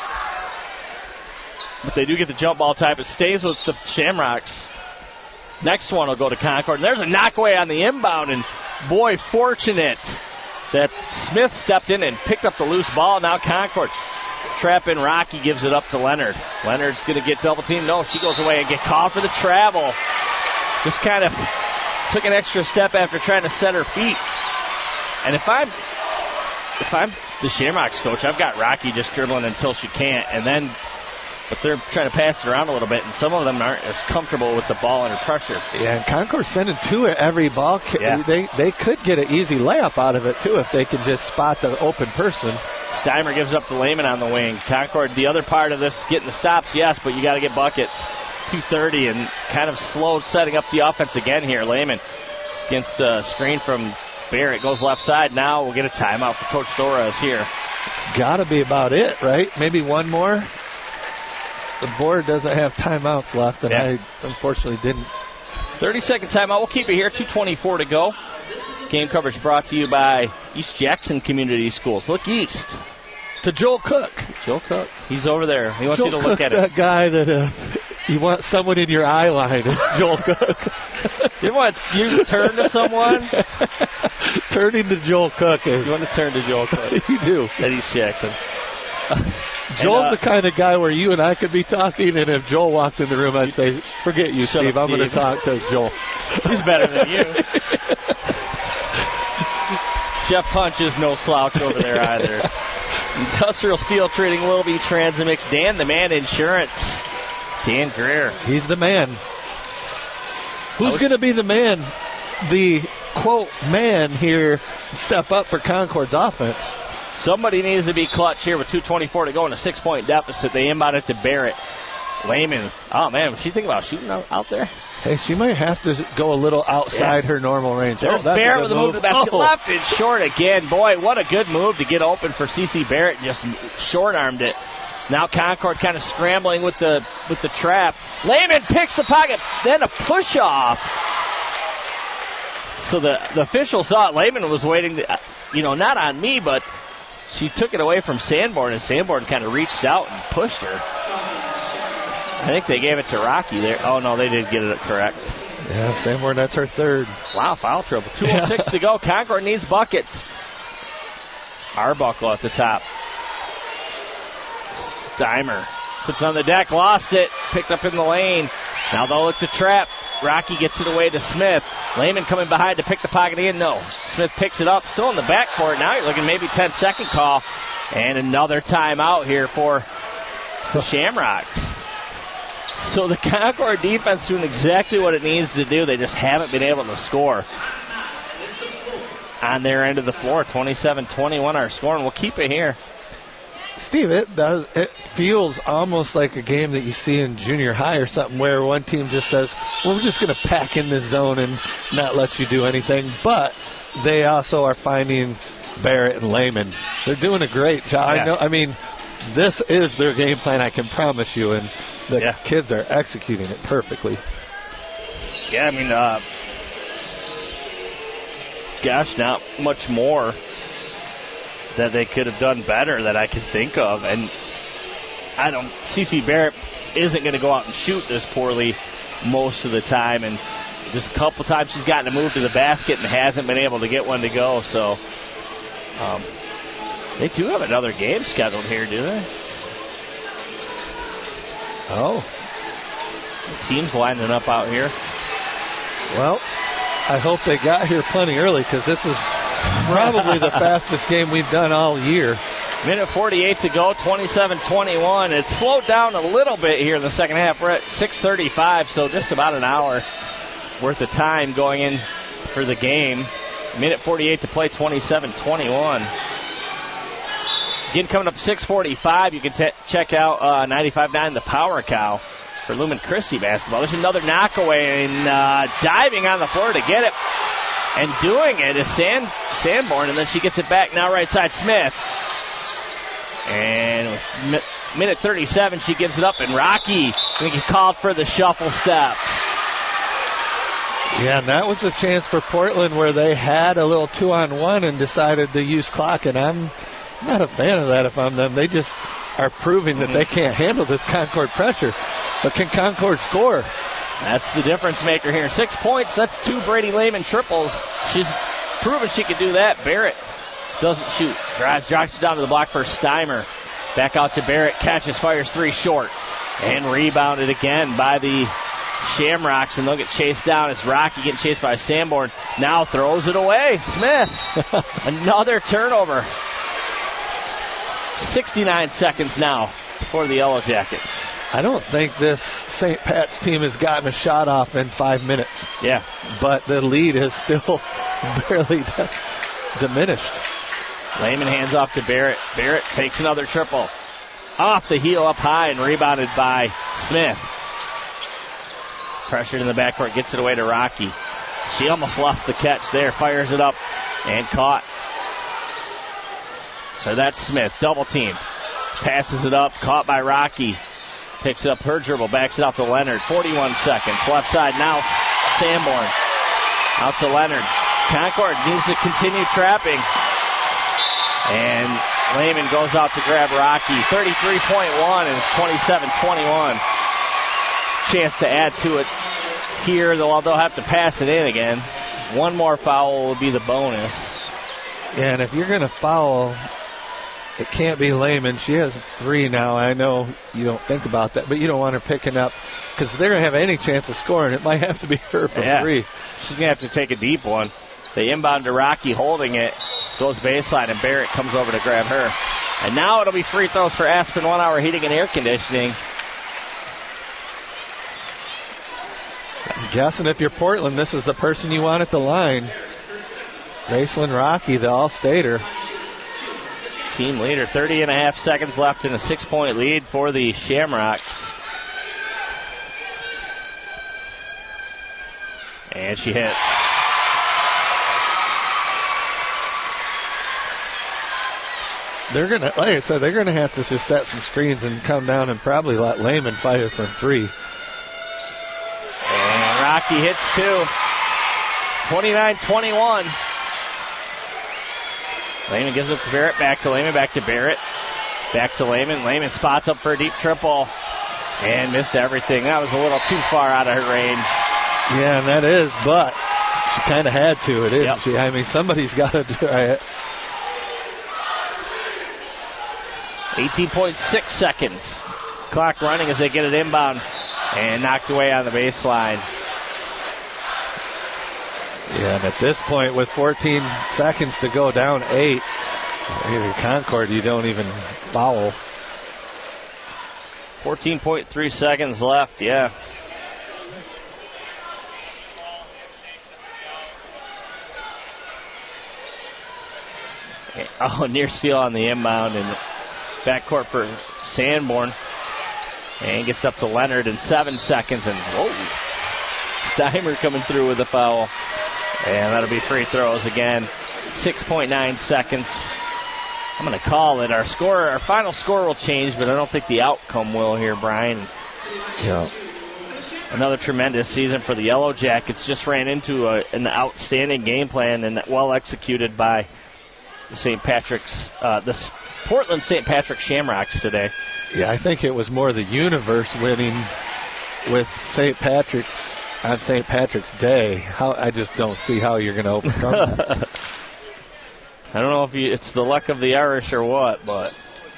But they do get the jump ball type. It stays with the Shamrocks. Next one will go to Concord. And there's a knockaway on the inbound, and boy, fortunate that Smith stepped in and picked up the loose ball. Now Concord trapping. Rocky gives it up to Leonard. Leonard's going to get double teamed. No, she goes away and get called for the travel. Just kind of took an extra step after trying to set her feet. And if I'm the Shamrocks coach, I've got Rocky just dribbling until she can't, but they're trying to pass it around a little bit, and some of them aren't as comfortable with the ball under pressure. Yeah, and Concord's sending 2 at every ball. Yeah. They could get an easy layup out of it, too, if they can just spot the open person. Steimer gives up to Lehman on the wing. Concord, the other part of this, getting the stops, yes, but you got to get buckets. 2:30 and kind of slow setting up the offense again here. Lehman against a screen from Barrett, goes left side. Now we'll get a timeout for Coach Torres here. It's got to be about it, right? Maybe one more. The board doesn't have timeouts left, and I unfortunately didn't. 30-second timeout. We'll keep it here. 2:24 to go. Game coverage brought to you by East Jackson Community Schools. Look east. To Joel Cook. Joel Cook. He's over there. He wants Joel you to look Cook's at it. That guy that you want someone in your eye line. It's Joel Cook. You want you turn to someone? Turning to Joel Cook. You want to turn to Joel Cook. You do. At East Jackson. Joel's the kind of guy where you and I could be talking, and if Joel walked in the room, I'd say, forget you, Steve. I'm going to talk to Joel. He's better than you. Jeff Punch is no slouch over there either. Industrial Steel Trading will be Transamix. Dan the Man Insurance. Dan Greer. He's the man. Who's going to be the man? The, quote, man here step up for Concord's offense. Somebody needs to be clutch here with 2:24 to go in a 6-point deficit. They inbound it to Barrett. Lehman. Oh, man, was she thinking about shooting out there? Hey, she might have to go a little outside her normal range. There's Barrett with a move to the basket. Left and short again. Boy, what a good move to get open for CeCe Barrett. Just short-armed it. Now Concord kind of scrambling with the trap. Lehman picks the pocket. Then a push-off. So the official saw it. Lehman was waiting, not on me, but she took it away from Sanborn, and Sanborn kind of reached out and pushed her. I think they gave it to Rocky there. Oh, no, they did get it correct. Yeah, Sanborn, that's her third. Wow, foul trouble. 2:06 to go. Concord needs buckets. Arbuckle at the top. Steimer Puts it on the deck, lost it, picked up in the lane. Now they'll look to trap. Rocky gets it away to Smith. Lehman coming behind to pick the pocket in. No. Smith picks it up, still in the backcourt. Now you're looking maybe 10-second call. And another timeout here for the Shamrocks. So the Concord defense doing exactly what it needs to do. They just haven't been able to score on their end of the floor. 27-21 our score, and we'll keep it here. Steve, it feels almost like a game that you see in junior high or something where one team just says, well, we're just going to pack in this zone and not let you do anything. But they also are finding Barrett and Lehman. They're doing a great job. Yeah. I mean, this is their game plan, I can promise you, and the kids are executing it perfectly. Yeah, I mean, gosh, not much more that they could have done better that I can think of. And CC Barrett isn't going to go out and shoot this poorly most of the time. And just a couple times she's gotten to move to the basket and hasn't been able to get one to go. So they do have another game scheduled here, do they? Oh. The team's lining up out here. Well, I hope they got here plenty early because this is probably the fastest game we've done all year. Minute 48 to go, 27-21. It's slowed down a little bit here in the second half. We're at 6:35, so just about an hour worth of time going in for the game. Minute 48 to play, 27-21. Again, coming up 6:45, you can check out 95.9 The Power Cow for Lumen Christi basketball. There's another knockaway, and diving on the floor to get it. And doing it is Sanborn, and then she gets it back now right side Smith. And with minute 37, she gives it up, and Rocky, I think he called for the shuffle steps. Yeah, and that was a chance for Portland where they had a little 2-on-1 and decided to use clock, and I'm not a fan of that if I'm them. They just are proving that they can't handle this Concord pressure. But can Concord score? That's the difference maker here. 6 points. That's 2 Brady Lehman triples. She's proven she can do that. Barrett doesn't shoot. Drives down to the block for Steimer. Back out to Barrett. Catches, fires 3 short. And rebounded again by the Shamrocks. And they'll get chased down. It's Rocky getting chased by Sanborn. Now throws it away. Smith. Another turnover. 69 seconds now for the Yellow Jackets. I don't think this St. Pat's team has gotten a shot off in 5 minutes. Yeah. But the lead is still barely diminished. Lehman hands off to Barrett. Barrett takes another triple. Off the heel up high and rebounded by Smith. Pressured in the backcourt, gets it away to Rocky. She almost lost the catch there. Fires it up and caught. So that's Smith. Double team. Passes it up. Caught by Rocky. Picks up her dribble, backs it out to Leonard. 41 seconds. Left side now, Sanborn. Out to Leonard. Concord needs to continue trapping. And Lehman goes out to grab Rocky. 33.1 and it's 27-21. Chance to add to it here. They'll have to pass it in again. One more foul will be the bonus. Yeah, and if you're going to foul, it can't be Lehman. She has 3 now. I know you don't think about that, but you don't want her picking up because if they're going to have any chance of scoring, it might have to be her from 3. She's going to have to take a deep one. They inbound to Rocky holding it. Goes baseline, and Barrett comes over to grab her. And now it'll be free throws for Aspen 1 Hour Heating and Air Conditioning. I'm guessing if you're Portland, this is the person you want at the line. Graceland Rocky, the All-Stater. Team leader, 30.5 seconds left in a 6-point lead for the Shamrocks. And she hits. They're going to, like I said, they're going to have to just set some screens and come down and probably let Lehman fight it from 3. And Rocky hits 2. 29-21. Lehman gives it to Barrett, back to Lehman, back to Barrett. Back to Lehman. Lehman spots up for a deep triple and missed everything. That was a little too far out of her range. Yeah, and that is, but she kind of had to, didn't she? I mean, somebody's got to do it. 18.6 seconds. Clock running as they get it inbound and knocked away on the baseline. Yeah, and at this point, with 14 seconds to go, down 8, Concord, you don't even foul. 14.3 seconds left, yeah. Oh, near steal on the inbound and backcourt for Sanborn. And gets up to Leonard in 7 seconds. And, whoa, Steimer coming through with a foul. And that'll be free throws again. 6.9 seconds. I'm going to call it. Our final score will change, but I don't think the outcome will here, Brian. Yeah. Another tremendous season for the Yellow Jackets. Just ran into an outstanding game plan and well executed by the Portland St. Patrick Shamrocks today. Yeah, I think it was more the universe winning with St. Patrick's on St. Patrick's Day. I just don't see how you're going to overcome that. I don't know if it's the luck of the Irish or what, but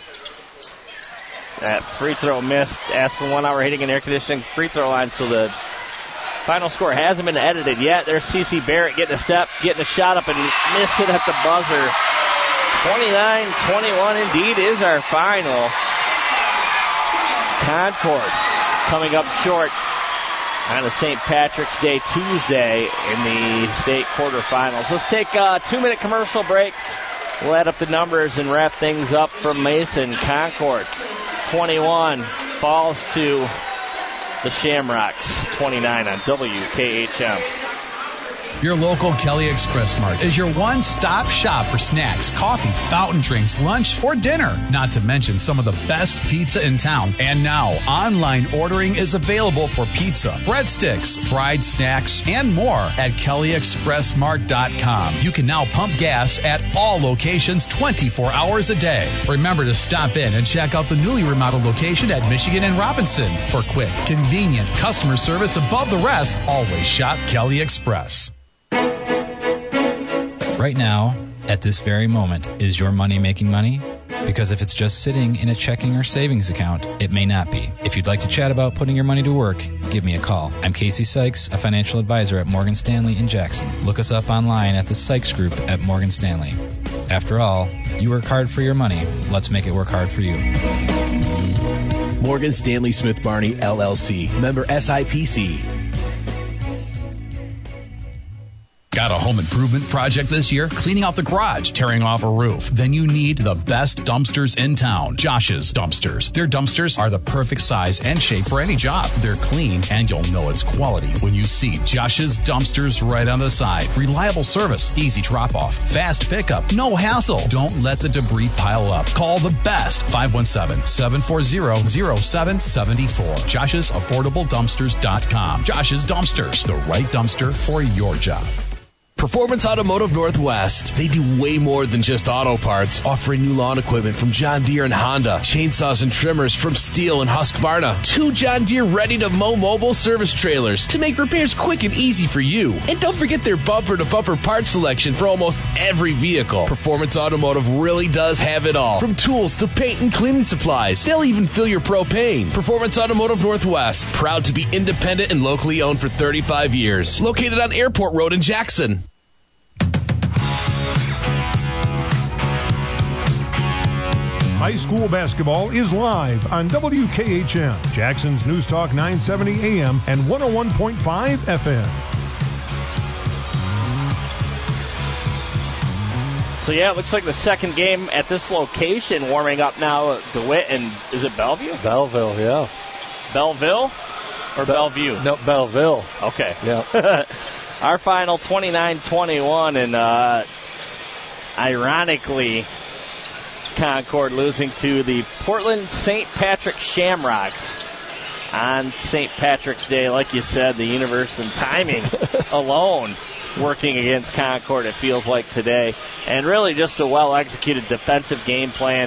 that free throw missed. Aspen 1 hour hitting and air conditioning free throw line, so the final score hasn't been edited yet. There's CeCe Barrett getting a step, getting a shot up, and missed it at the buzzer. 29-21 indeed is our final. Concord coming up short on a St. Patrick's Day Tuesday in the state quarterfinals. Let's take a 2-minute commercial break. We'll add up the numbers and wrap things up from Mason. Concord 21 falls to the Shamrocks 29 on WKHM. Your local Kelly Express Mart is your one-stop shop for snacks, coffee, fountain drinks, lunch, or dinner. Not to mention some of the best pizza in town. And now, online ordering is available for pizza, breadsticks, fried snacks, and more at kellyexpressmart.com. You can now pump gas at all locations 24 hours a day. Remember to stop in and check out the newly remodeled location at Michigan and Robinson. For quick, convenient customer service above the rest, always shop Kelly Express. Right now, at this very moment, is your money making money? Because if it's just sitting in a checking or savings account, it may not be. If you'd like to chat about putting your money to work, give me a call. I'm Casey Sykes, a financial advisor at Morgan Stanley in Jackson. Look us up online at the Sykes Group at Morgan Stanley. After all, you work hard for your money. Let's make it work hard for you. Morgan Stanley Smith Barney, LLC. Member SIPC. Got a home improvement project this year? Cleaning out the garage, tearing off a roof? Then you need the best dumpsters in town, Josh's Dumpsters. Their dumpsters are the perfect size and shape for any job. They're clean, and you'll know it's quality when you see Josh's Dumpsters right on the side. Reliable service, easy drop-off, fast pickup, no hassle. Don't let the debris pile up. Call the best, 517-740-0774. Josh'sAffordableDumpsters.com. Josh's Dumpsters, the right dumpster for your job. Performance Automotive Northwest. They do way more than just auto parts, offering new lawn equipment from John Deere and Honda, chainsaws and trimmers from Steel and Husqvarna, 2 John Deere ready-to-mow mobile service trailers to make repairs quick and easy for you. And don't forget their bumper-to-bumper parts selection for almost every vehicle. Performance Automotive really does have it all, from tools to paint and cleaning supplies. They'll even fill your propane. Performance Automotive Northwest, proud to be independent and locally owned for 35 years. Located on Airport Road in Jackson. High school basketball is live on WKHM, Jackson's News Talk 970 AM and 101.5 FM. So, yeah, it looks like the second game at this location warming up now. DeWitt and, is it Bellevue? Belleville, yeah. Belleville or Bellevue? No, Belleville. Okay. Yeah. Our final 29-21, and ironically, Concord losing to the Portland St. Patrick Shamrocks on St. Patrick's Day. Like you said, the universe and timing alone working against Concord, it feels like today. And really just a well-executed defensive game plan.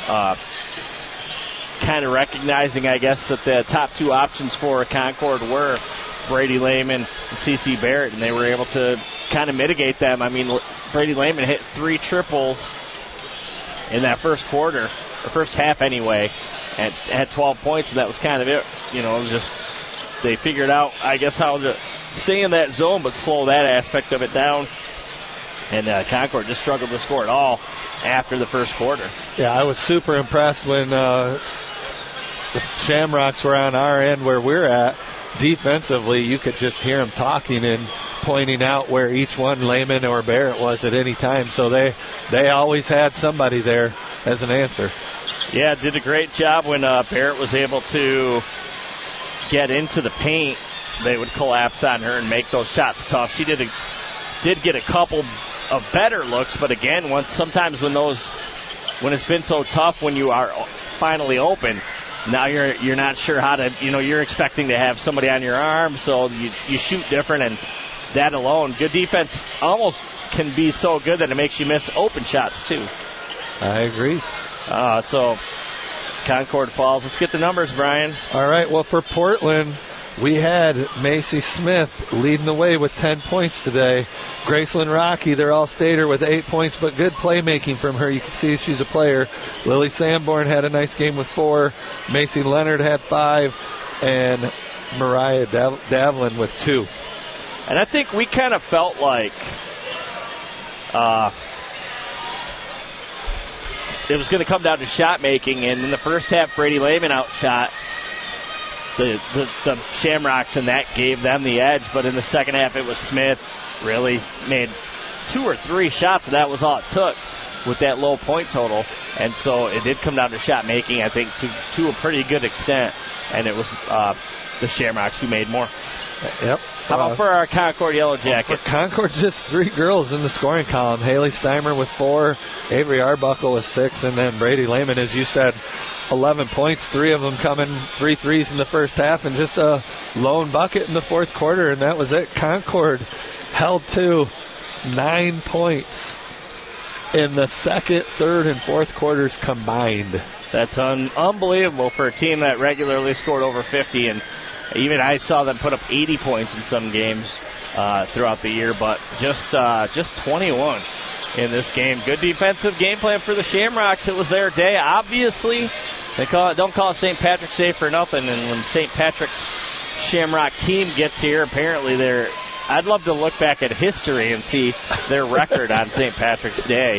Kind of recognizing, I guess, that the top 2 options for Concord were Brady Lehman and CeCe Barrett, and they were able to kind of mitigate them. I mean, Brady Lehman hit 3 triples in that first quarter, or first half anyway. and had 12 points, and that was kind of it. You know, it was just they figured out, I guess, how to stay in that zone but slow that aspect of it down. And Concord just struggled to score at all after the first quarter. Yeah, I was super impressed when the Shamrocks were on our end where we're at. Defensively, you could just hear them talking and pointing out where each one, Lehman or Barrett, was at any time. So they always had somebody there as an answer. Yeah, did a great job when Barrett was able to get into the paint. They would collapse on her and make those shots tough. She did get a couple of better looks, but again, sometimes when it's been so tough, when you are finally open, now you're not sure how to, you're expecting to have somebody on your arm, so you shoot different, and that alone, good defense almost can be so good that it makes you miss open shots too. I agree. So Concord falls. Let's get the numbers, Brian. All right, well, for Portland, we had Macy Smith leading the way with 10 points today. Graceland Rocky, their all-stater, with 8 points, but good playmaking from her. You can see she's a player. Lily Sanborn had a nice game with 4. Macy Leonard had 5. And Mariah Davlin with 2. And I think we kind of felt like it was going to come down to shot making. And in the first half, Brady Lehman outshot the Shamrocks, and that gave them the edge. But in the second half, it was Smith really made 2 or 3 shots, and that was all it took with that low point total. And so it did come down to shot making, I think, to a pretty good extent. And it was the Shamrocks who made more. Yep. How about for our Concord Yellow Jackets? For Concord, just 3 girls in the scoring column. Haley Steimer with 4, Avery Arbuckle with 6, and then Brady Lehman, as you said, 11 points, 3 of them coming, 3 threes in the first half, and just a lone bucket in the fourth quarter, and that was it. Concord held to 9 points in the second, third, and fourth quarters combined. That's unbelievable for a team that regularly scored over 50, and even I saw them put up 80 points in some games throughout the year, but just 21 in this game. Good defensive game plan for the Shamrocks. It was their day. Obviously, don't call it St. Patrick's Day for nothing, and when St. Patrick's Shamrock team gets here, apparently I'd love to look back at history and see their record on St. Patrick's Day.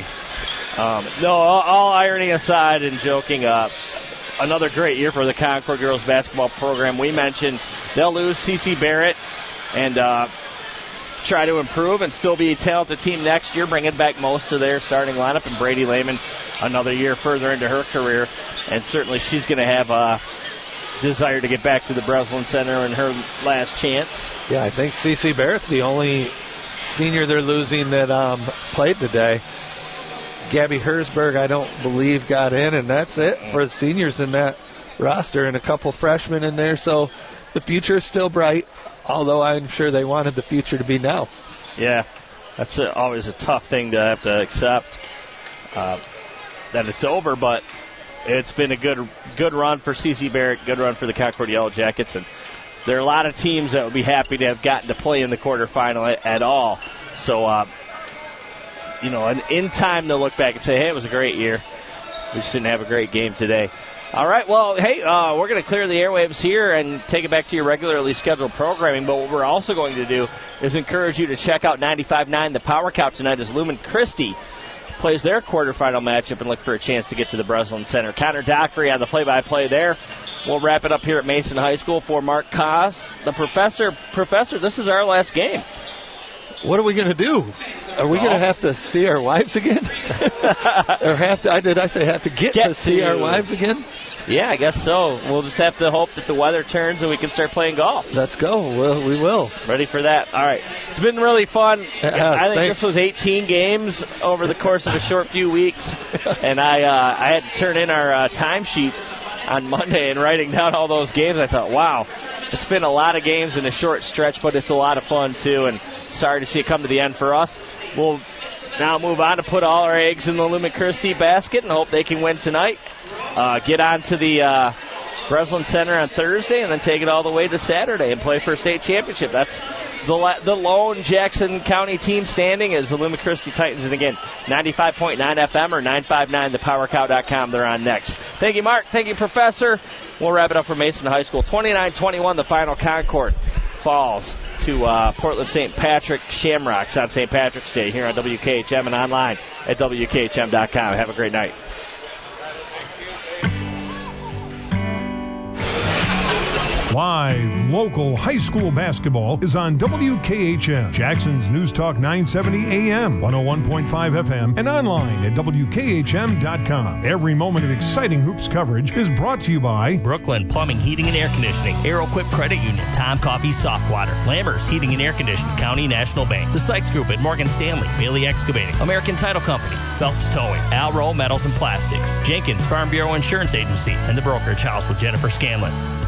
No, all irony aside and joking, another great year for the Concord girls basketball program. We mentioned they'll lose CeCe Barrett and try to improve and still be a talented team next year, bringing back most of their starting lineup, and Brady Lehman another year further into her career, and certainly she's going to have a desire to get back to the Breslin Center in her last chance. Yeah, I think CeCe Barrett's the only senior they're losing that played today. Gabby Hersberg, I don't believe, got in, and that's it for the seniors in that roster, and a couple freshmen in there, so the future is still bright, although I'm sure they wanted the future to be now. Yeah, that's always a tough thing to have to accept, that it's over, but it's been a good run for CeCe Barrett, good run for the Concord Yellow Jackets, and there are a lot of teams that would be happy to have gotten to play in the quarterfinal at all. So, in time to look back and say, hey, it was a great year. We just didn't have a great game today. All right, well, hey, we're going to clear the airwaves here and take it back to your regularly scheduled programming, but what we're also going to do is encourage you to check out 95.9 The Power Count tonight as Lumen Christi plays their quarterfinal matchup and look for a chance to get to the Breslin Center. Connor Dockery on the play-by-play there. We'll wrap it up here at Mason High School for Mark Koss. The professor, this is our last game. What are we going to do? Are we going to have to see our wives again? Or have to get to see our wives again? Yeah, I guess so. We'll just have to hope that the weather turns and we can start playing golf. Let's go. We will. Ready for that. All right. It's been really fun. I think thanks. this was 18 games over the course of a short few weeks. And I had to turn in our timesheet on Monday, and writing down all those games, I thought, wow, it's been a lot of games in a short stretch, but it's a lot of fun too, and sorry to see it come to the end for us. We'll now move on to put all our eggs in the Lumen Christi basket and hope they can win tonight. Get on to the Breslin Center on Thursday, and then take it all the way to Saturday and play for a state championship. That's the lone Jackson County team standing is the Lumen Christi Titans. And again, 95.9 FM or 959thepowercow.com. They're on next. Thank you, Mark. Thank you, Professor. We'll wrap it up for Mason High School. 29-21, the final Concord falls to Portland St. Patrick Shamrocks on St. Patrick's Day here on WKHM and online at WKHM.com. Have a great night. Live local high school basketball is on WKHM, Jackson's News Talk 970 AM, 101.5 FM, and online at WKHM.com. Every moment of exciting hoops coverage is brought to you by Brooklyn Plumbing, Heating, and Air Conditioning, Aeroquip Credit Union, Tom Coffee Soft Water, Lammers Heating and Air Conditioning, County National Bank, the Sykes Group at Morgan Stanley, Bailey Excavating, American Title Company, Phelps Towing, Alro Metals and Plastics, Jenkins Farm Bureau Insurance Agency, and the Brokerage House with Jennifer Scanlon.